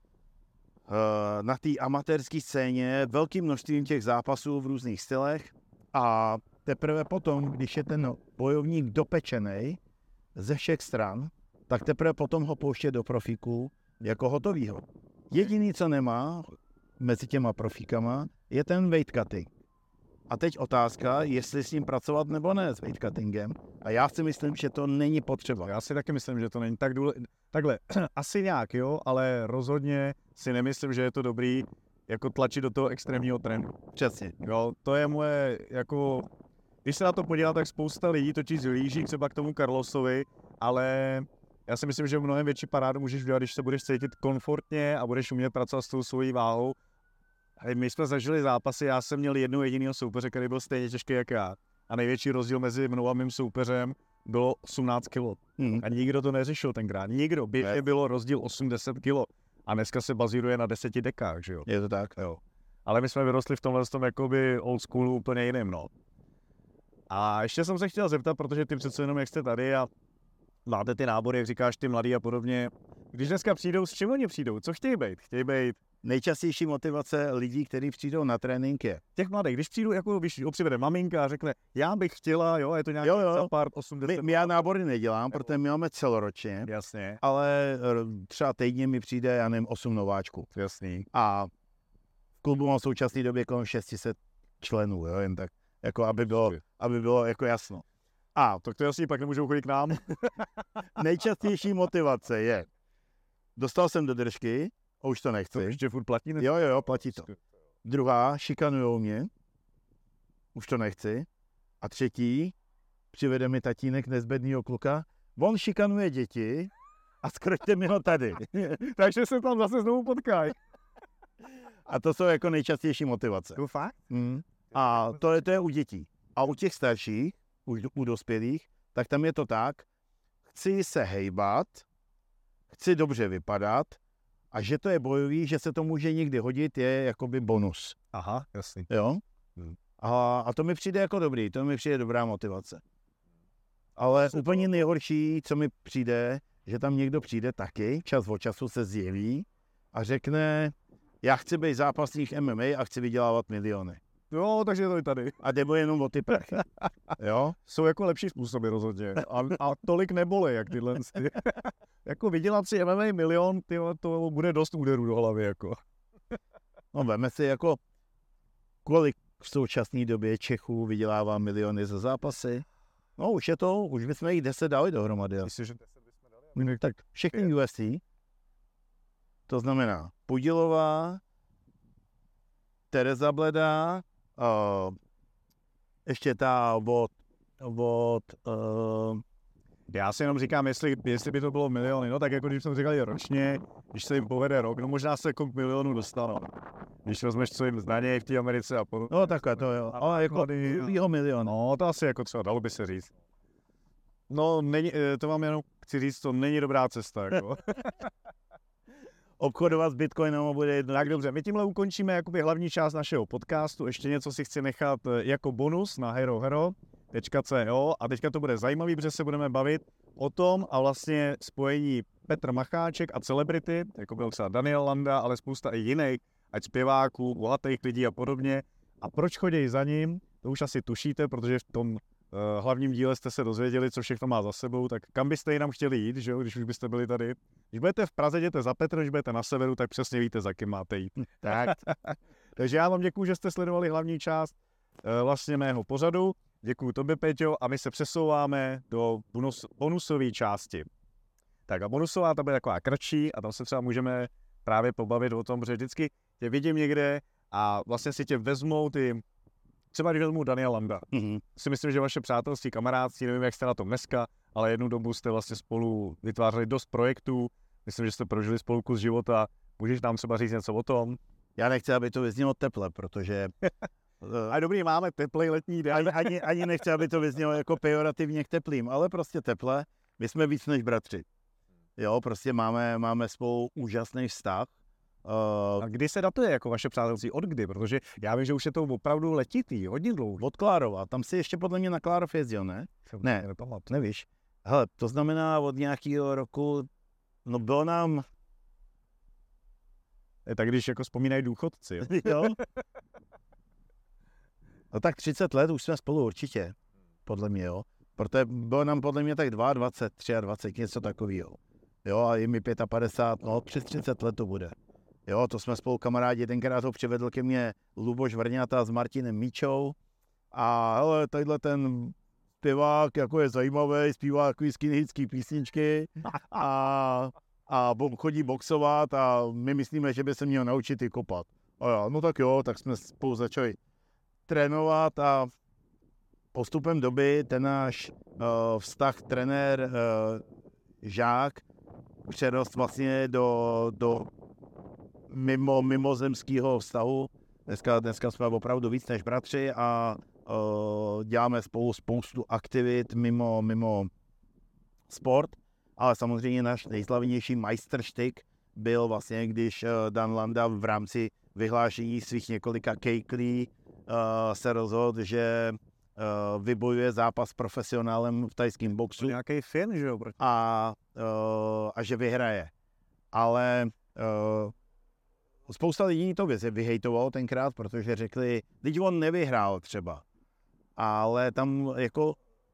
uh, na té amatérské scéně velkým množstvím těch zápasů v různých stylech a teprve potom, když je ten bojovník dopečený ze všech stran, tak teprve potom ho pouštět do profíků jako hotovýho. Jediný, co nemá mezi těma profíkama, je ten weight cutting. A teď otázka, jestli s ním pracovat nebo ne s weight cuttingem. A já si myslím, že to není potřeba. Já si taky myslím, že to není tak důležité. Takhle, asi nějak, jo, ale rozhodně si nemyslím, že je to dobrý jako tlačit do toho extrémního trendu. Přesně. Jo, to je moje jako... Když se na to podívá, tak spousta lidí totiž zlíží třeba k tomu Carlosovi, ale já si myslím, že mnohem větší parádu můžeš dělat, když se budeš cítit komfortně a budeš umět pracovat s tou svojí váhou. Hej, my jsme zažili zápasy, já jsem měl jednou jediného soupeře, který byl stejně těžký jak já. A největší rozdíl mezi mnou a mým soupeřem bylo osmnáct kilo. Hmm. A nikdo to neřešil tenkrát. Nikdo. Běžně bylo rozdíl osm deset kilo. A dneska se bazíruje na deseti dekách, že jo? Je to tak? Jo. Ale my jsme vyrostli v tomhle tom jakoby old schoolu úplně jiným, no. A ještě jsem se chtěl zeptat, protože ty přece jenom jak jste tady a máte ty nábory, jak říkáš, ty mladý a podobně. Když dneska přijdou, s čím oni přijdou? Co chtějí být? Chtějí být Nejčastější motivace lidí, kteří přijdou na trénink je. těch mladých, když přijdu, jako když ho přivede maminka a řekne, já bych chtěla, jo, je to nějaký Jo, jo. za pár osmdesát. My, my já nábory nedělám, protože my máme celoročně, Jasně, ale r- třeba týdně mi přijde, já nevím, osm nováčků. jasný. A v klubu mám v současné době kolem šest set členů, jo, jen tak, jako aby bylo, aby bylo jako jasno. A Tak to jasný, pak nemůžou chodit k nám. nejčastější motivace je, dostal jsem do držky, a už to To nechci. ještě furt platí? Ne? Jo, jo, jo, platí to. Druhá, šikanujou mě, už to nechci. A třetí, přivede mi tatínek nezbednýho kluka, on šikanuje děti a skroťte mi ho tady. Takže se tam zase znovu potkají. A to jsou jako nejčastější motivace. To fakt? Mm. A to je, to je u dětí. A u těch starších, už u dospělých, tak tam je to tak, chci se hejbat, chci dobře vypadat a že to je bojový, že se to může někdy hodit, je jakoby bonus. Aha, jasný. Jo? Hmm. A, a to mi přijde jako dobrý, to mi přijde dobrá motivace. Ale úplně nejhorší, co mi přijde, že tam někdo přijde taky, čas od času se zjeví a řekne, já chci být zápasník M M A a chci vydělávat miliony. Jo, takže to je tady. A jde jenom o ty prachy. Jo? Jsou jako lepší způsoby rozhodně. A, a tolik nebolí, jak tyhle. Ty. Jako vydělat si M M A milion, tyjo, to bude dost úderů do hlavy. Jako. No veme si jako, kolik v současné době Čechů vydělává miliony za zápasy. No už je to, už bychom jich deset dali dohromady. Myslím, že deset bychom dali. No, tak všechny U F C, to znamená Pudilová, Tereza Bledá, uh, ještě ta od, od uh, Já si jenom říkám, jestli, jestli by to bylo miliony, no tak jako když jsme říkali ročně, když se jim povede rok, no možná se jako k milionu dostanou. Když vezmeš, co jim zdanějí v té Americe a podobně. no takhle to jo, ale jako jeho milion. No to asi jako třeba, dalo by se říct. No, není, to vám jenom chci říct, to není dobrá cesta, jako. Obchodovat s bitcoinem bude jedno. Tak dobře, my tímhle ukončíme jakoby hlavní část našeho podcastu, ještě něco si chci nechat jako bonus na hero hero tečka co a teďka to bude zajímavý, protože se budeme bavit o tom a vlastně spojení Petr Macháček a celebrity, jako byl třeba Daniel Landa, ale spousta i jiných, ať zpěváků, bohatých lidí a podobně. A proč chodí za ním, to už asi tušíte, protože v tom uh, hlavním díle jste se dozvěděli, co všechno má za sebou, tak kam byste jinam chtěli jít, že jo, když už byste byli tady. Když budete v Praze, jděte za Petrem, když budete na severu, tak přesně víte, za kým máte jít. Tak. Takže já vám děkuju, že jste sledovali hlavní část uh, vlastně mého pořadu. Děkuju tobě, Peťo, a my se přesouváme do bonus, bonusové části. Tak a bonusová ta bude taková kratší a tam se třeba můžeme právě pobavit o tom, že vždycky tě vidím někde a vlastně si tě vezmou ty, třeba když vezmu Daniela Landa. Mm-hmm. Si myslím, že vaše přátelství, kamarádství, nevím, jak jste na tom dneska, ale jednu dobu jste vlastně spolu vytvářeli dost projektů, myslím, že jste prožili spolu kus života. Můžeš nám třeba říct něco o tom? Já nechci, aby to vyznělo teple, protože A dobrý, máme teplej letní den. ani, ani, ani nechci, aby to vyznělo jako pejorativně k teplým, ale prostě teple. My jsme víc než bratři. Jo, prostě máme, máme spolu úžasný vztah. Uh, A kdy se datuje jako vaše přátelství? Od kdy? Protože já vím, že už je to opravdu letitý, hodně dlouho. od Klárova, tam si ještě podle mě na Klárov jezdil, ne? Ne, nevíš. Hele, to znamená od nějakého roku, no bylo nám... Je tak, když jako vzpomínají důchodci. Jo? jo? No tak třicet let už jsme spolu určitě, podle mě, jo. Protože bylo nám podle mě tak dvacet dva, dvacet tři, něco takového. Jo, a je mi padesát pět, no přes třicet let to bude. Jo, to jsme spolu kamarádi, tenkrát ho přivedl ke mně Luboš Vrňata s Martinem Míčou. A hele, tadyhle ten zpěvák, jako je zajímavý, zpívá takový skinheadský písničky a, a bo, chodí boxovat a my myslíme, že by se měl naučit i kopat. A já, no tak jo, tak jsme spolu začali trénovat a postupem doby ten náš uh, vztah trenér uh, žák přerost vlastně do, do mimo, mimozemského vztahu. Dneska, dneska jsme opravdu víc než bratři a uh, děláme spolu spoustu aktivit mimo, mimo sport, ale samozřejmě náš nejslavnější majstrštyk byl vlastně, když uh, Dan Landa v rámci vyhlášení svých několika kejklí uh, se rozhodl, že uh, vybojuje zápas s profesionálem v tajském boxu. Nějaký Fin, že jo? A, uh, a že vyhraje. Ale uh, spousta lidí to vyhejtovalo tenkrát, protože řekli, teď on nevyhrál třeba. Ale tam jako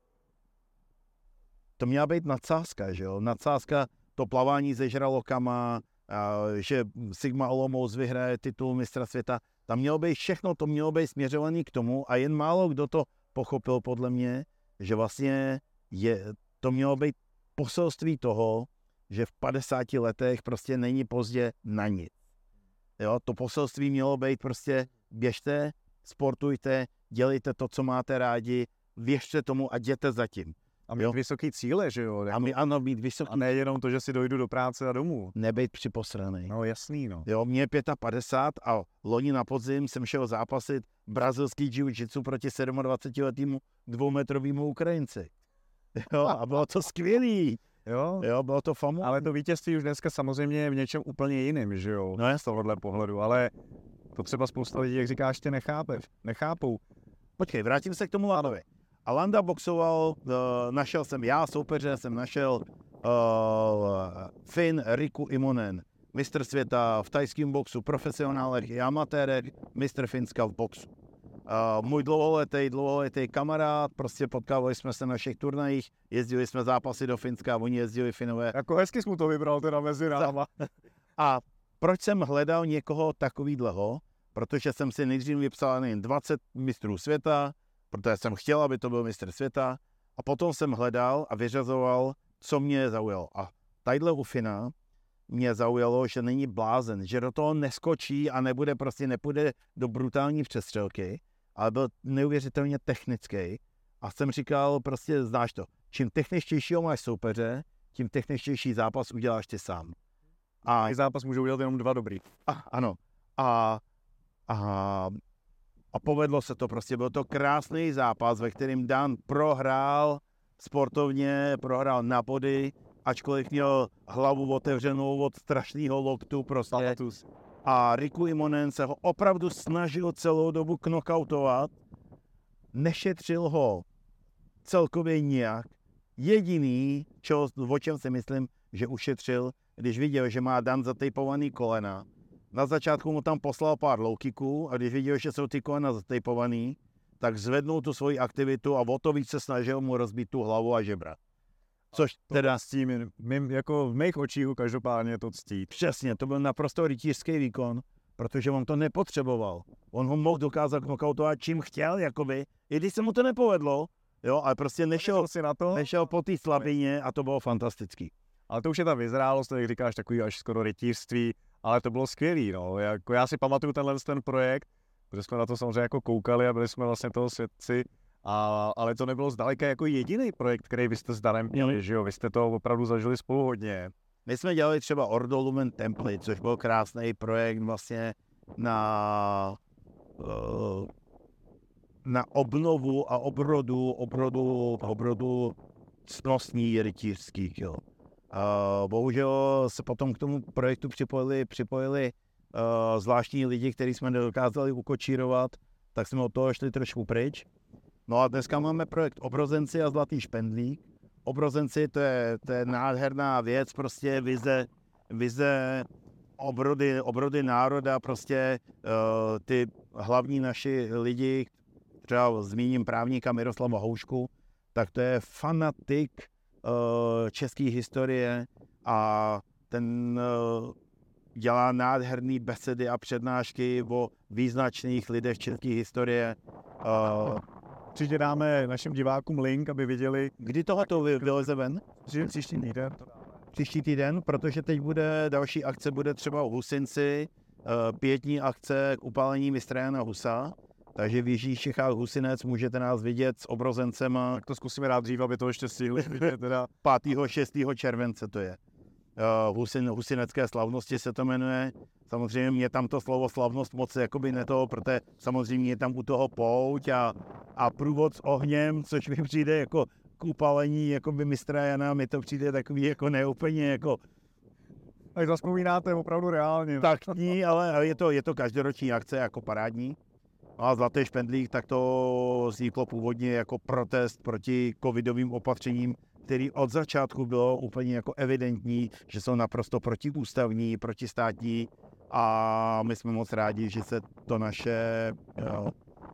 to měla být nadsázka, že jo? Nadsázka, to plavání se žralokama, a, že Sigma Olomouc vyhraje titul mistra světa. Tam mělo být všechno, to mělo být směřované k tomu a jen málo kdo to pochopil podle mě, že vlastně je, to mělo být poselství toho, že v padesáti letech prostě není pozdě na nic. Jo, to poselství mělo být prostě běžte, sportujte, dělejte to, co máte rádi, věřte tomu a jděte za tím. A mít jo? vysoký cíle, že jo? Jako... A, my, ano, mít vysoký... A nejenom to, že si dojdu do práce a domů. Nebejt připosranej. No jasný, no. Jo, mě je padesát pět a loni na podzim jsem šel zápasit brazilský jiu-jitsu proti sedmadvacetiletému dvoumetrovému Ukrajinci. Jo, a bylo to skvělý. Jo? Jo, bylo to famózní. Ale to vítězství už dneska samozřejmě je v něčem úplně jiným, že jo? No z tohohle pohledu, ale to třeba spousta lidí, jak říkáš, tě nechápe, nechápou. Počkej, vrátím se k tomu Landovi. A Landa boxoval, uh, našel jsem já, soupeře jsem našel uh, Fin Riku Immonen, mistr světa v tajském boxu, profesionálech i amatérech, mistr Finska v boxu. Uh, můj dlouholetý, dlouholetý kamarád, prostě potkávali jsme se na všech turnajích, jezdili jsme zápasy do Finska, oni jezdili Finové. Jako hezky jsi mu to vybral teda mezi náma. A proč jsem hledal někoho takovýhleho? Protože jsem si nejdřív vypsal nejen dvacet mistrů světa, protože jsem chtěl, aby to byl mistr světa, a potom jsem hledal a vyřazoval, co mě zaujalo. A tadyhle u Fina mě zaujalo, že není blázen, že do toho neskočí a nebude prostě, nepůjde do brutální přestřelky, ale byl neuvěřitelně technický. A jsem říkal, prostě znáš to, čím techničtějšího máš soupeře, tím techničtější zápas uděláš ty sám. A i zápas můžou udělat jenom dva dobrý. A, ano. A, a, a povedlo se to prostě, byl to krásný zápas, ve kterém Dan prohrál sportovně, prohrál na body, ačkoliv měl hlavu otevřenou od strašného loktu prostě. A Riku Immonen se ho opravdu snažil celou dobu knockoutovat, nešetřil ho celkově nijak. Jediný, čo, o čem si myslím, že ušetřil, když viděl, že má Dan zatejpovaný kolena. Na začátku mu tam poslal pár low kicků a když viděl, že jsou ty kolena zatejpovaný, tak zvednul tu svoji aktivitu a o to víc se snažil mu rozbít tu hlavu a žebra. Což teda s tím, mým, jako v mých očích každopádně to ctí. Přesně, to byl naprosto rytířský výkon, protože on to nepotřeboval. On ho mohl dokázat knockoutovat čím chtěl, jakoby, i když se mu to nepovedlo, jo, ale prostě nešel, si na to. nešel po té slabině a to bylo fantastický. Ale to už je ta vyzrálost, jak říkáš, takový až skoro rytířství, ale to bylo skvělý, no. Jako já si pamatuju tenhle ten projekt, protože jsme na to samozřejmě jako koukali a byli jsme vlastně toho svědci, a, ale to nebylo zdaleka jako jediný projekt, který vy jste s Danem měli, že jo, vy jste to opravdu zažili spolu hodně. My jsme dělali třeba Ordo Lumen Template, což byl krásný projekt vlastně na, uh, na obnovu a obrodu, obrodu, obrodu cnostní rytířských, jo. Uh, bohužel se potom k tomu projektu připojili, připojili uh, zvláštní lidi, kteří jsme nedokázali ukočírovat, tak jsme od toho šli trošku pryč. No a dneska máme projekt Obrozenci a Zlatý špendlík. Obrozenci, to je, to je nádherná věc, prostě vize, vize obrody, obrody národa, prostě uh, ty hlavní naši lidi, třeba zmíním právníka Miroslava Houšku, tak to je fanatik uh, české historie a ten uh, dělá nádherné besedy a přednášky o význačných lidech české historie. Uh, Určitě dáme našim divákům link, aby viděli. Kdy tohoto vyleze ven? Příští týden. Příští týden, protože teď bude další akce, bude třeba u Husinci, pětní akce k upálení mistra Jana Husa. Takže v Jižních Čechách Husinec můžete nás vidět s obrozencema. Tak to zkusíme dát dřív, aby to ještě stihli vidět. Teda. pátého šestého července to je. Husin, husinecké slavnosti se to jmenuje. Samozřejmě mě tam to slovo slavnost moc jakoby ne toho, protože samozřejmě je tam u toho pouť a, a průvod s ohněm, což mi přijde jako k upálení jakoby mistra Jana, mi to přijde takový jako neúplně jako... Tak zaspomínáte opravdu reálně. Taktní, ale je to, je to každoroční akce jako parádní. No a Zlatý špendlík, tak to vzniklo původně jako protest proti covidovým opatřením, který od začátku bylo úplně jako evidentní, že jsou naprosto protiústavní, protistátní a my jsme moc rádi, že se to naše jo,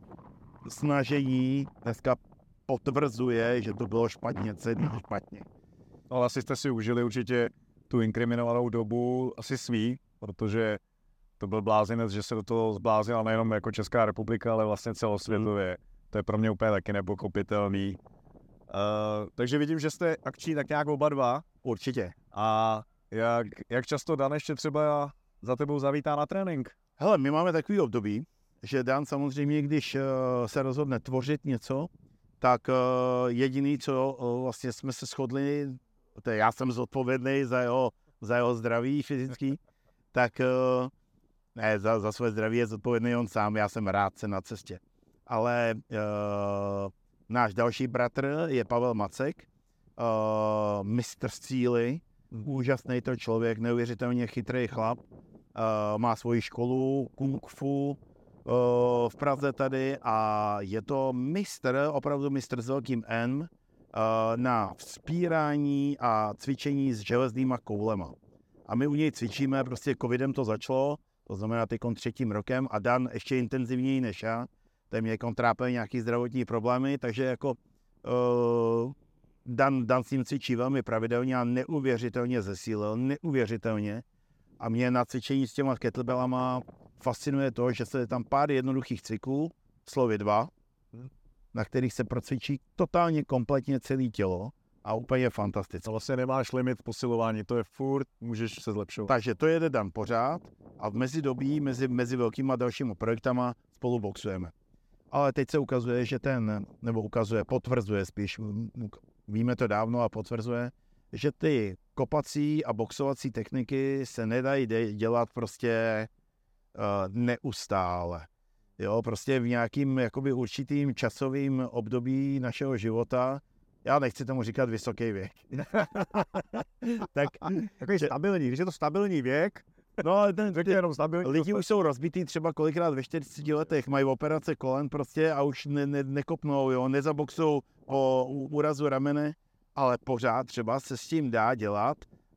snažení dneska potvrzuje, že to bylo špatně, celý špatně. Ale asi jste si užili určitě tu inkriminovanou dobu asi svý, protože to byl blázinec, že se do toho zbláznila nejenom jako Česká republika, ale vlastně celosvětově. Hmm. To je pro mě úplně taky nepochopitelný. Uh, takže vidím, že jste akční tak nějak oba dva. Určitě. A jak, jak často Dan ještě třeba za tebou zavítá na trénink? Hele, my máme takový období, že Dan samozřejmě, když uh, se rozhodne tvořit něco, tak uh, jediný, co uh, vlastně jsme se shodli, to je, já jsem zodpovědný za jeho, za jeho zdraví fyzický, tak uh, ne, za, za své zdraví je zodpovědný on sám, já jsem rád se na cestě. Ale uh, náš další bratr je Pavel Macek, uh, mistr síly, úžasný to člověk, neuvěřitelně chytrý chlap, uh, má svoji školu kung fu uh, v Praze tady a je to mistr, opravdu mistr s velkým N, uh, na vzpírání a cvičení s železnýma koulema. A my u něj cvičíme, prostě covidem to začalo, to znamená teďkon třetím rokem a Dan ještě intenzivněji než já, ten mě kontrápil nějaký zdravotní problémy, takže jako uh, Dan, Dan s ním cvičí velmi pravidelně a neuvěřitelně zesílil, neuvěřitelně. A mě na cvičení s těma kettlebellama fascinuje to, že se tam pár jednoduchých cyklů, slovy dva, na kterých se procvičí totálně kompletně celé tělo a úplně fantastické. Vlastně nemáš limit posilování, to je furt, můžeš se zlepšovat. Takže to jede Dan pořád a v mezidobí mezi, mezi velkýma dalšíma projektama spolu boxujeme. Ale teď se ukazuje, že ten, nebo ukazuje, potvrzuje spíš, víme to dávno a potvrzuje, že ty kopací a boxovací techniky se nedají dělat prostě uh, neustále. Jo, prostě v nějakým jakoby určitým časovým období našeho života, já nechci tomu říkat vysoký věk. tak, takový že, stabilní, když je to stabilní věk, no ale ten, řekně jenom stabilní. Lidi už jsou rozbitý třeba kolikrát ve čtyřiceti letech, mají operace kolen prostě a už ne, ne, nekopnou, jo, nezaboxou o úrazu ramene, ale pořád třeba se s tím dá dělat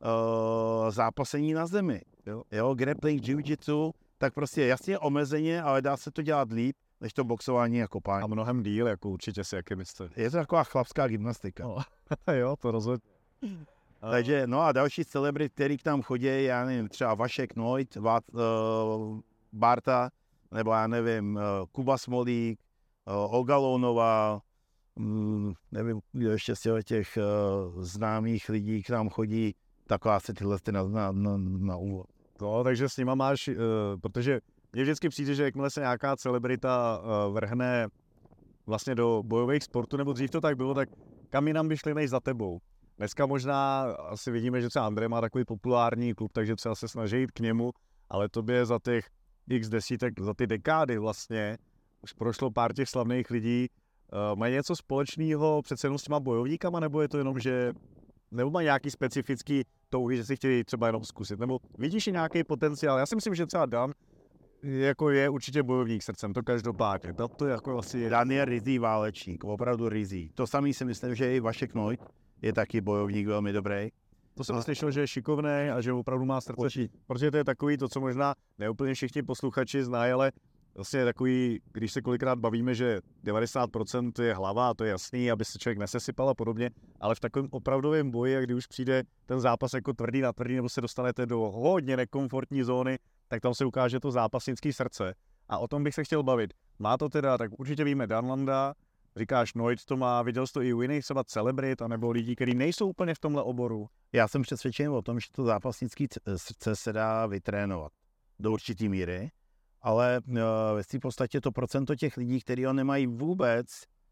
uh, zápasení na zemi. Jo, jo grappling, jiu-jitsu, tak prostě jasně omezeně, ale dá se to dělat líp, než to boxování a kopání. A mnohem díl, jako určitě si jaký myslíte. Je to taková chlapská gymnastika. No, jo, to rozhodně. Takže, no a další celebrit, který k nám chodí, já nevím, třeba Vašek Noit, Vát, uh, Barta, nebo já nevím, uh, Kuba Smolík, uh, Olga Lounová, um, nevím, kdo ještě z těch uh, známých lidí k nám chodí, taková se tyhle na, na, na, na úvod. No, takže s nima máš, uh, protože mně vždycky přijde, že jakmile se nějaká celebrita uh, vrhne vlastně do bojových sportů, nebo dřív to tak bylo, tak kam jinam by šli než za tebou. Dneska možná asi vidíme, že třeba Andrej má takový populární klub, takže třeba se snaží jít k němu, ale tobě za těch x desítek, za ty dekády vlastně, už prošlo pár těch slavných lidí, uh, mají něco společného přece jenom s těma bojovníkama, nebo je to jenom, že nebo mají nějaký specifický touhy, že si chtějí třeba jenom zkusit, nebo vidíš i nějaký potenciál? Já si myslím, že třeba Dan jako je určitě bojovník srdcem, to každopádně. To, to jako asi je. Dan je rizí válečník, opravdu rizí. To samý si myslím, že i Vašek Noit je taky bojovník velmi dobrý. To jsem slyšel, že je šikovný a že opravdu má srdce, Počí. Protože to je takový to, co možná neúplně všichni posluchači znají, ale vlastně takový, když se kolikrát bavíme, že devadesát procent je hlava a to je jasný, aby se člověk nesesypal a podobně, ale v takovém opravdovém boji, a kdy už přijde ten zápas jako tvrdý na tvrdý, nebo se dostanete do hodně nekomfortní zóny, tak tam se ukáže to zápasnické srdce. A o tom bych se chtěl bavit. Má to teda, tak určitě víme Dan Landa, říkáš Noit to má, viděl jsi to i u jiných třeba celebrit, anebo lidí, kteří nejsou úplně v tomhle oboru. Já jsem přesvědčen o tom, že to zápasnické srdce se dá vytrénovat do určitý míry, ale uh, ve v podstatě to procento těch lidí, kteří ho nemají vůbec,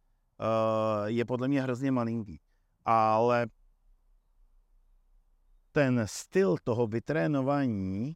uh, je podle mě hrozně malinký. Ale ten styl toho vytrénování.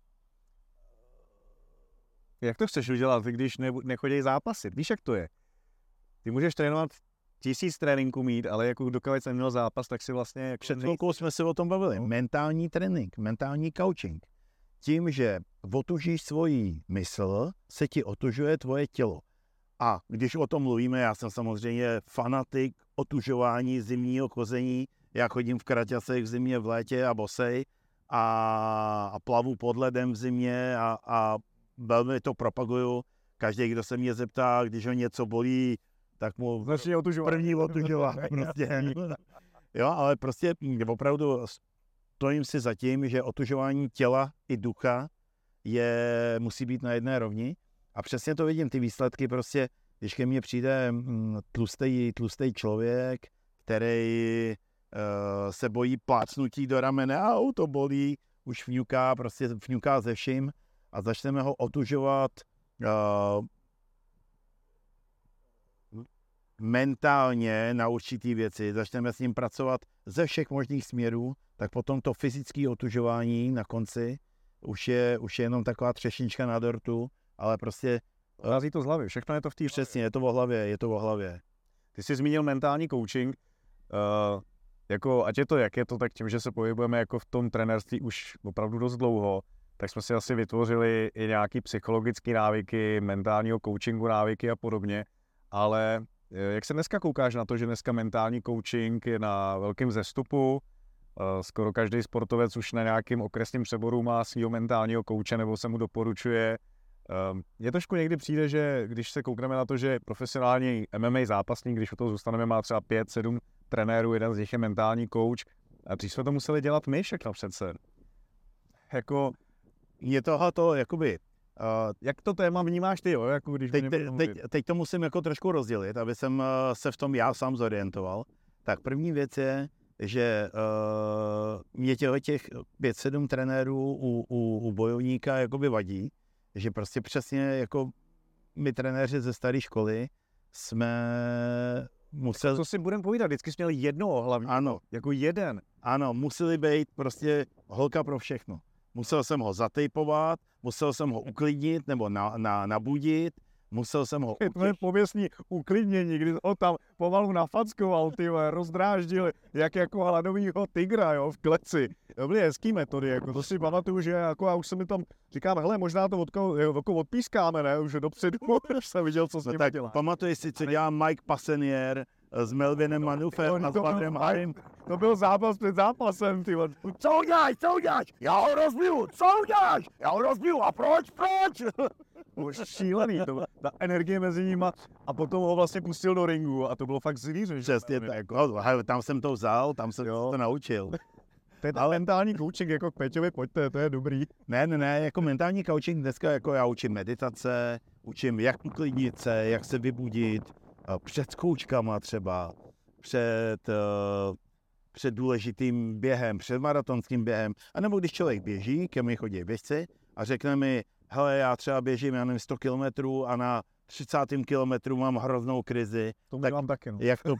Jak to chceš udělat, když ne, nechodí zápasit? Víš, jak to je? Ty můžeš trénovat tisíc tréninků mít, ale jako dokud jsem měl zápas, tak si vlastně... Jako před chvilkou jsme se o tom bavili. No. Mentální trénink, mentální coaching. Tím, že otužíš svoji mysl, se ti otužuje tvoje tělo. A když o tom mluvíme, já jsem samozřejmě fanatik otužování zimního chození. Já chodím v kraťasech v zimě, v létě a bosej a, a plavu pod ledem v zimě a, a velmi to propaguju. Každý, kdo se mě zeptá, když ho něco bolí, tak mu začne otužovat. První otužovat. Prostě. Jo, ale prostě opravdu stojím si za tím, že otužování těla i ducha je, musí být na jedné rovni. A přesně to vidím, ty výsledky prostě, když ke mně přijde tlustý, tlustý člověk, který uh, se bojí plácnutí do ramene, a to bolí, už fňuká, prostě fňuká ze vším a začneme ho otužovat uh, mentálně na určitý věci, začneme s ním pracovat ze všech možných směrů, tak potom to fyzické otužování na konci už je, už je jenom taková třešnička na dortu, ale prostě... Razí to z hlavy, všechno je to v té Přesně, je to o hlavě, je to o hlavě. Ty jsi zmínil mentální coaching, uh, jako ať je to jak je to, tak tím, že se pohybujeme jako v tom trenérství už opravdu dost dlouho, tak jsme si asi vytvořili i nějaký psychologické návyky, mentálního coachingu návyky a podobně, ale jak se dneska koukáš na to, že dneska mentální coaching je na velkém vzestupu, skoro každý sportovec už na nějakým okresním přeboru má svýho mentálního kouče nebo se mu doporučuje. Mně trošku někdy přijde, že když se koukneme na to, že profesionální M M A zápasník, když u toho zůstaneme, má třeba pět, sedm trenérů, jeden z nich je mentální coach, a dřív jsme to museli dělat my všechno přece. Jako, je tohoto, jakoby, Uh, jak to téma vnímáš ty, jo? Jako když teď, teď, teď, teď to musím jako trošku rozdělit, aby jsem uh, se v tom já sám zorientoval. Tak první věc je, že uh, mě těho těch pět sedm trenérů u, u, u bojovníka jakoby vadí, že prostě přesně jako my trenéři ze staré školy jsme museli... Co si budeme povídat, vždycky jsme měli jednoho hlavně, ano, jako jeden. Ano, museli být prostě holka pro všechno. Musel jsem ho zatejpovat, musel jsem ho uklidnit nebo na, na, nabudit, musel jsem ho... To je pověstní uklidnění, když ho tam pomalu nafackoval, ty vole, rozdráždil, jak jako hladovýho tygra, jo, v kleci. To byly hezký metody, jako to si pamatuju, že jako já už se mi tam říkám, hele, možná to odko, jako odpískáme, ne, už dopředu, už jsem viděl, co s tím tak dělá. Pamatuješ si, co dělá Mike Passenier s Melvinem Manufem a s Badrem Harim? To byl zápas před zápasem, ty vole. Co uděláš, co uděláš? Já ho rozbiju, co uděláš? Já ho rozbiju, a proč, proč? Už šílený, to byla ta energie mezi nima a potom ho vlastně pustil do ringu a to bylo fakt zvíře. Přesně tak, tam jsem to vzal, tam jsem jo. to naučil. To je ta ale mentální coaching, jako k Peťovi, pojďte, to je dobrý. Ne, ne, ne, jako mentální coaching dneska, jako já učím meditace, učím jak uklidnit se, jak se vybudit, před zkouškama třeba, před, před důležitým během, před maratonským během, anebo když člověk běží, ke mně chodí běžci a řekne mi, hele, já třeba běžím, já nevím, sto kilometrů a na třicátém kilometru mám hroznou krizi. To tak mám taky, no. Jak to...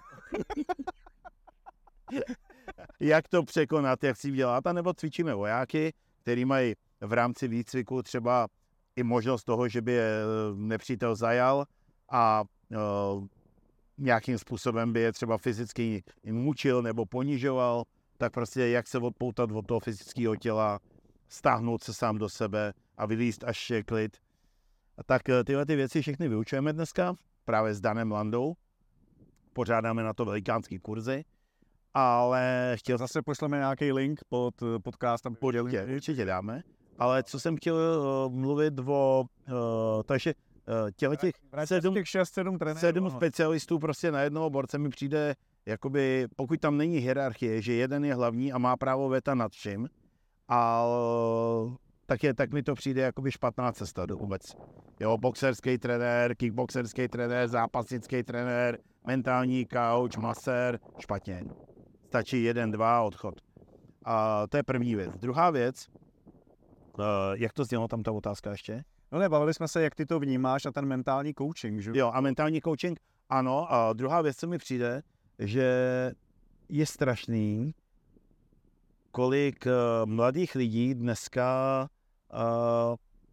jak to překonat, jak si dělat, anebo cvičíme vojáky, který mají v rámci výcviku třeba i možnost toho, že by je nepřítel zajal a uh, nějakým způsobem by je třeba fyzicky mučil nebo ponižoval, tak prostě jak se odpoutat od toho fyzického těla, stáhnout se sám do sebe a vylízt až je klid. A tak tyhle ty věci všechny vyučujeme dneska, právě s Danem Landou. Pořádáme na to velikánský kurzy. Ale chtěl... Zase pošleme nějaký link pod podcastem. Určitě, určitě dáme. Ale co jsem chtěl uh, mluvit o... Uh, takže uh, těle těch sedm, těch šest, sedm, trenérů, sedm specialistů prostě na jednoho borce mi přijde, jakoby, pokud tam není hierarchie, že jeden je hlavní a má právo veta nad vším, a tak, je, tak mi to přijde jakoby špatná cesta do vůbec. Jo, boxerský trenér, kickboxerský trenér, zápasnický trenér, mentální coach, masér, špatně. Stačí jeden, dva, odchod. A to je první věc. Druhá věc, uh, jak to znělo tam ta otázka ještě? No ne, bavili jsme se, jak ty to vnímáš a ten mentální coaching, že? Jo, a mentální coaching, ano. A druhá věc, co mi přijde, že je strašný, kolik uh, mladých lidí dneska uh,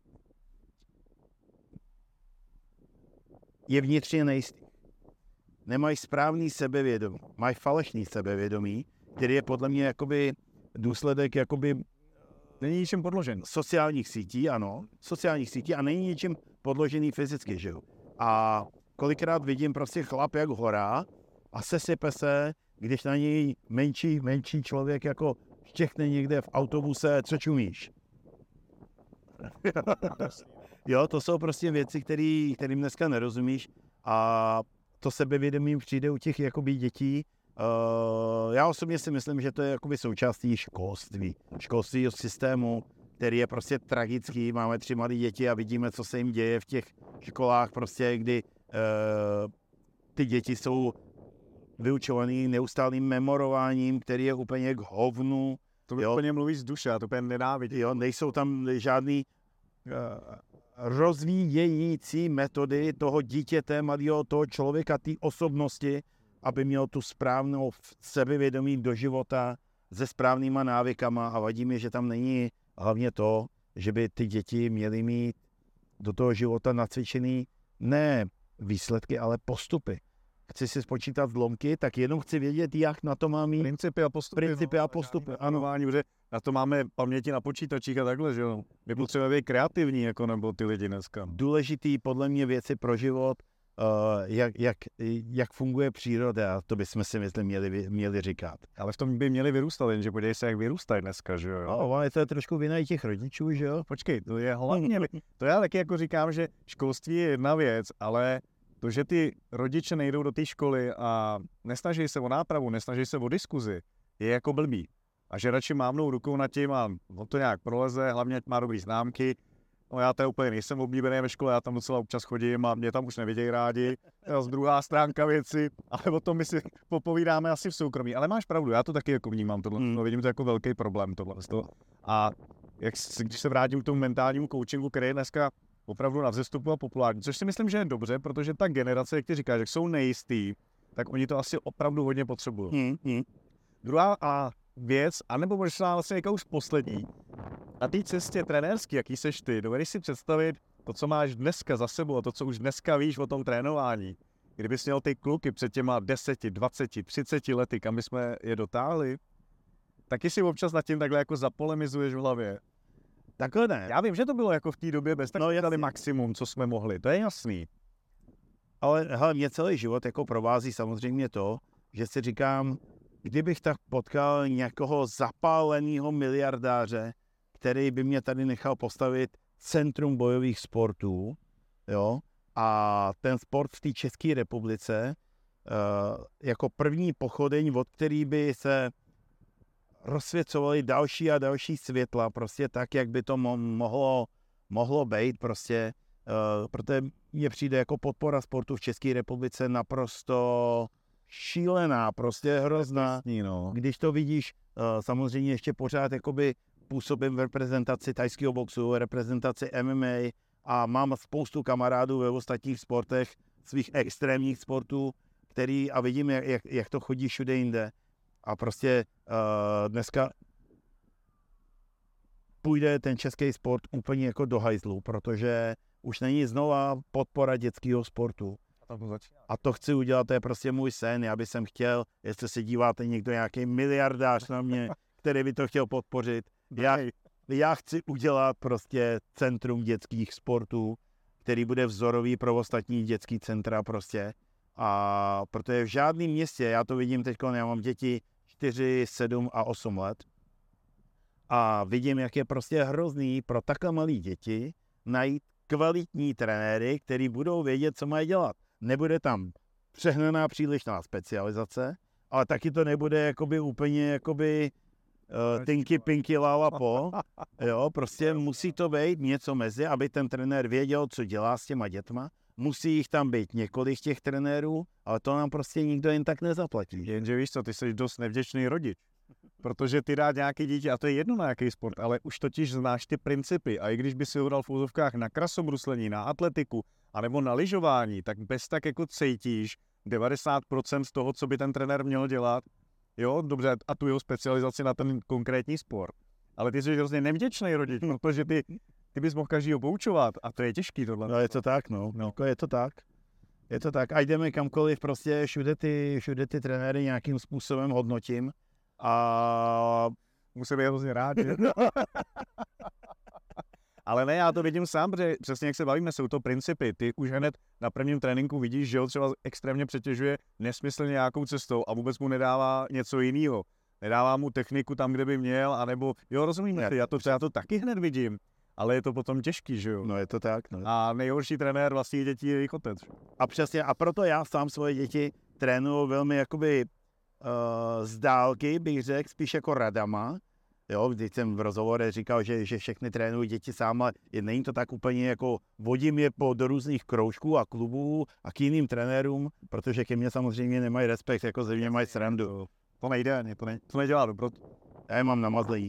je vnitřně nejistý. Nemají správný sebevědomí, mají falešný sebevědomí, který je podle mě jakoby důsledek jakoby není ničím podložený. Sociálních sítí, ano, sociálních sítí a není ničím podložený fyzicky, že jo. A kolikrát vidím prostě chlap jak hora a sesype se, když na něj menší, menší člověk jako štěchne někde v autobuse, co čumíš. Jo, to jsou prostě věci, který, kterým dneska nerozumíš a to sebevědomí přijde u těch jakoby dětí. Uh, já osobně si myslím, že to je jakoby součástí školství, školství systému, který je prostě tragický. Máme tři malé děti a vidíme, co se jim děje v těch školách, prostě, kdy uh, ty děti jsou vyučovaný neustálým memorováním, který je úplně k hovnu. To by úplně mluví z duše, já to úplně nenávidím. Jo, nejsou tam žádný uh, rozvíjející metody toho dítěte, malého toho člověka, té osobnosti, aby měl tu správnou sebevědomí do života se správnýma návykama a vadí mi, že tam není hlavně to, že by ty děti měly mít do toho života nacvičený ne výsledky, ale postupy. Chci si spočítat zlomky, tak jenom chci vědět, jak na to mám mít principy a postupy. Principy no, a postupy, ano. Protože na to máme paměti na počítačích a takhle, že jo. My potřebujeme být kreativní, jako nebo ty lidi dneska. Důležitý podle mě věci pro život, uh, jak, jak, jak funguje příroda, to bychom si myslím měli, měli říkat. Ale v tom by měli vyrůstat, jenže podívej se, jak vyrůstají dneska, že jo. No, ale to je trošku vina i těch rodičů, že jo. Počkej, to je hlavně, to já taky jako říkám, že školství je jedna věc, ale to, že ty rodiče nejdou do té školy a nesnaží se o nápravu, nesnaží se o diskuzi, je jako blbý. A že radši mávnou rukou nad tím a on to nějak proleze, hlavně má dobrý známky. No já to úplně nejsem oblíbený ve škole, já tam docela občas chodím a mě tam už nevidějí rádi. To je druhá stránka věci, ale o tom my si popovídáme asi v soukromí. Ale máš pravdu, já to taky jako vnímám tohle, hmm. vidím to jako velký problém tohle. A jak, když se vrátím k tomu mentálnímu coachingu, který je dneska opravdu na vzestupu a populární, což si myslím, že je dobře, protože ta generace, jak ty říkáš, jak jsou nejistý, tak oni to asi opravdu hodně potřebují. Hmm, hmm. Druhá a věc, anebo možná vlastně jako už poslední, na té cestě trenérský, jaký seš ty, dovedeš si představit to, co máš dneska za sebou a to, co už dneska víš o tom trénování. Kdybys měl ty kluky před těma deseti, dvaceti, třiceti lety, kam bychom je dotáhli, taky si občas nad tím takhle jako zapolemizuješ v hlavě. Takhle ne. Já vím, že to bylo jako v té době bez tak no, dali maximum, co jsme mohli, to je jasný. Ale hele, mě celý život jako provází samozřejmě to, že si říkám, kdybych tak potkal nějakého zapáleného miliardáře, který by mě tady nechal postavit centrum bojových sportů, jo, a ten sport v té České republice uh, jako první pochodeň, od který by se rozsvěcovaly další a další světla, prostě tak, jak by to mo- mohlo, mohlo být, prostě, uh, protože mně přijde jako podpora sportu v České republice naprosto šílená, prostě hrozná. No. Když to vidíš, uh, samozřejmě ještě pořád jakoby působím v reprezentaci thajského boxu, reprezentaci M M A a mám spoustu kamarádů ve ostatních sportech, svých extrémních sportů, který a vidím, jak, jak, jak to chodí všude jinde. A prostě uh, dneska půjde ten český sport úplně jako do hajzlu, protože už není znova podpora dětského sportu. A to chci udělat, to je prostě můj sen. Já bych jsem chtěl, jestli se díváte někdo nějaký miliardář na mě, který by to chtěl podpořit. Já, já chci udělat prostě centrum dětských sportů, který bude vzorový pro ostatní dětský centra prostě. A protože v žádném městě, já to vidím teď, já mám děti čtyři, sedm a osm let a vidím, jak je prostě hrozný pro takhle malé děti najít kvalitní trenéry, který budou vědět, co mají dělat. Nebude tam přehnaná přílišná specializace, ale taky to nebude jakoby úplně jakoby uh, tinky pinky lala po. Jo, prostě musí to být něco mezi, aby ten trenér věděl, co dělá s těma dětma. Musí jich tam být několik těch trenérů, ale to nám prostě nikdo jen tak nezaplatí. Jenže víš co, ty jsi dost nevděčný rodič. Protože ty dát nějaký dítě, a to je jedno na jaký sport, ale už totiž znáš ty principy. A i když by si ho dal v úzovkách na krasobruslení, na atletiku, anebo na lyžování, tak bez tak jako cítíš devadesát procent toho, co by ten trenér měl dělat. Jo, dobře, a tu jeho specializaci na ten konkrétní sport. Ale ty jsi hrozně nevděčný rodič, protože ty, ty bys mohl každýho poučovat a to je těžký tohle. No je to tak, no. no. Jako je to tak. Je to tak. A jdeme kamkoliv, prostě všude ty, všude ty trenéry nějakým způsobem hodnotím. A musím být hrozně rád, že? Ale ne, já to vidím sám, protože přesně jak se bavíme, jsou to principy. Ty už hned na prvním tréninku vidíš, že ho třeba extrémně přetěžuje nesmyslně nějakou cestou a vůbec mu nedává něco jiného. Nedává mu techniku tam, kde by měl, anebo jo, rozumíme, já to třeba to taky hned vidím, ale je to potom těžký, že jo. No je to tak. No. A nejhorší trenér vlastních dětí je jejich otec. A přesně, a proto já sám svoje děti trénuju velmi jakoby uh, z dálky, bych řekl, spíš jako radama. Jo, když jsem v rozhovorech říkal, že, že všechny trénují děti sám, ale není to tak úplně jako vodím je po, do různých kroužků a klubů a k jiným trenérům, protože ke mně samozřejmě nemají respekt, jako ze mě mají srandu. To nejde, ne, to, ne, to nedělá dobro. Já je mám namazlý.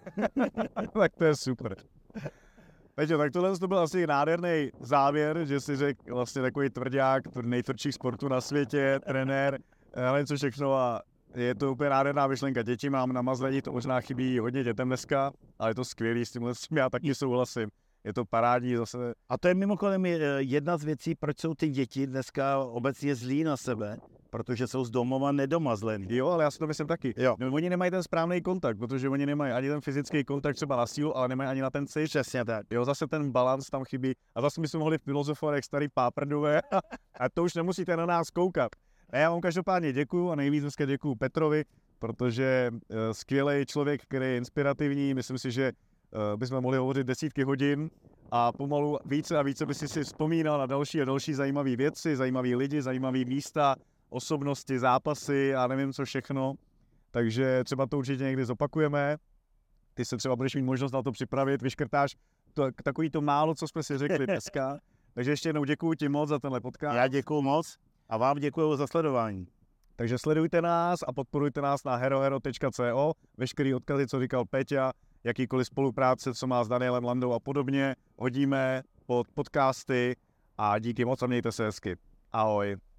Tak to je super. Takže tak tohle to byl asi nádherný závěr, že si řekl vlastně takový tvrdák, nejtvrdší sportu na světě, trenér, ale co všechno a je to úplně nádherná myšlenka. Děti mám namazlení, to možná chybí hodně dětem dneska, ale je to skvělý, s tímhle s tím já taky souhlasím. Je to parádní zase. A to je mimochodem jedna z věcí, proč jsou ty děti dneska obecně zlí na sebe, protože jsou z domova nedomazlený. Jo, ale já si to myslím taky. Jo. No, oni nemají ten správný kontakt, protože oni nemají ani ten fyzický kontakt třeba na sílu, ale nemají ani na ten cit. Přesně tak. Jo, zase ten balans tam chybí. A zase bychom mohli filozofovat jak starý páprdové a to už nemusíte na nás koukat. A já vám každopádně děkuju a nejvíc dneska děkuju Petrovi, protože uh, skvělý člověk, který je inspirativní, myslím si, že uh, bychom mohli hovořit desítky hodin a pomalu více a více by si si vzpomínal na další a další zajímavé věci, zajímavé lidi, zajímavé místa, osobnosti, zápasy a nevím co všechno. Takže třeba to určitě někdy zopakujeme. Ty se třeba budeš mít možnost na to připravit, vyškrtáš to, takový to málo, co jsme si řekli dneska. Takže ještě jednou děkuju ti moc za tenhle podcast. Já děkuju moc a vám děkuju za sledování. Takže sledujte nás a podporujte nás na herohero tečka co. Veškerý odkazy, co říkal Peťa, jakýkoliv spolupráce, co má s Danielem Landou a podobně, hodíme pod podcasty a díky moc a mějte se hezky. Ahoj.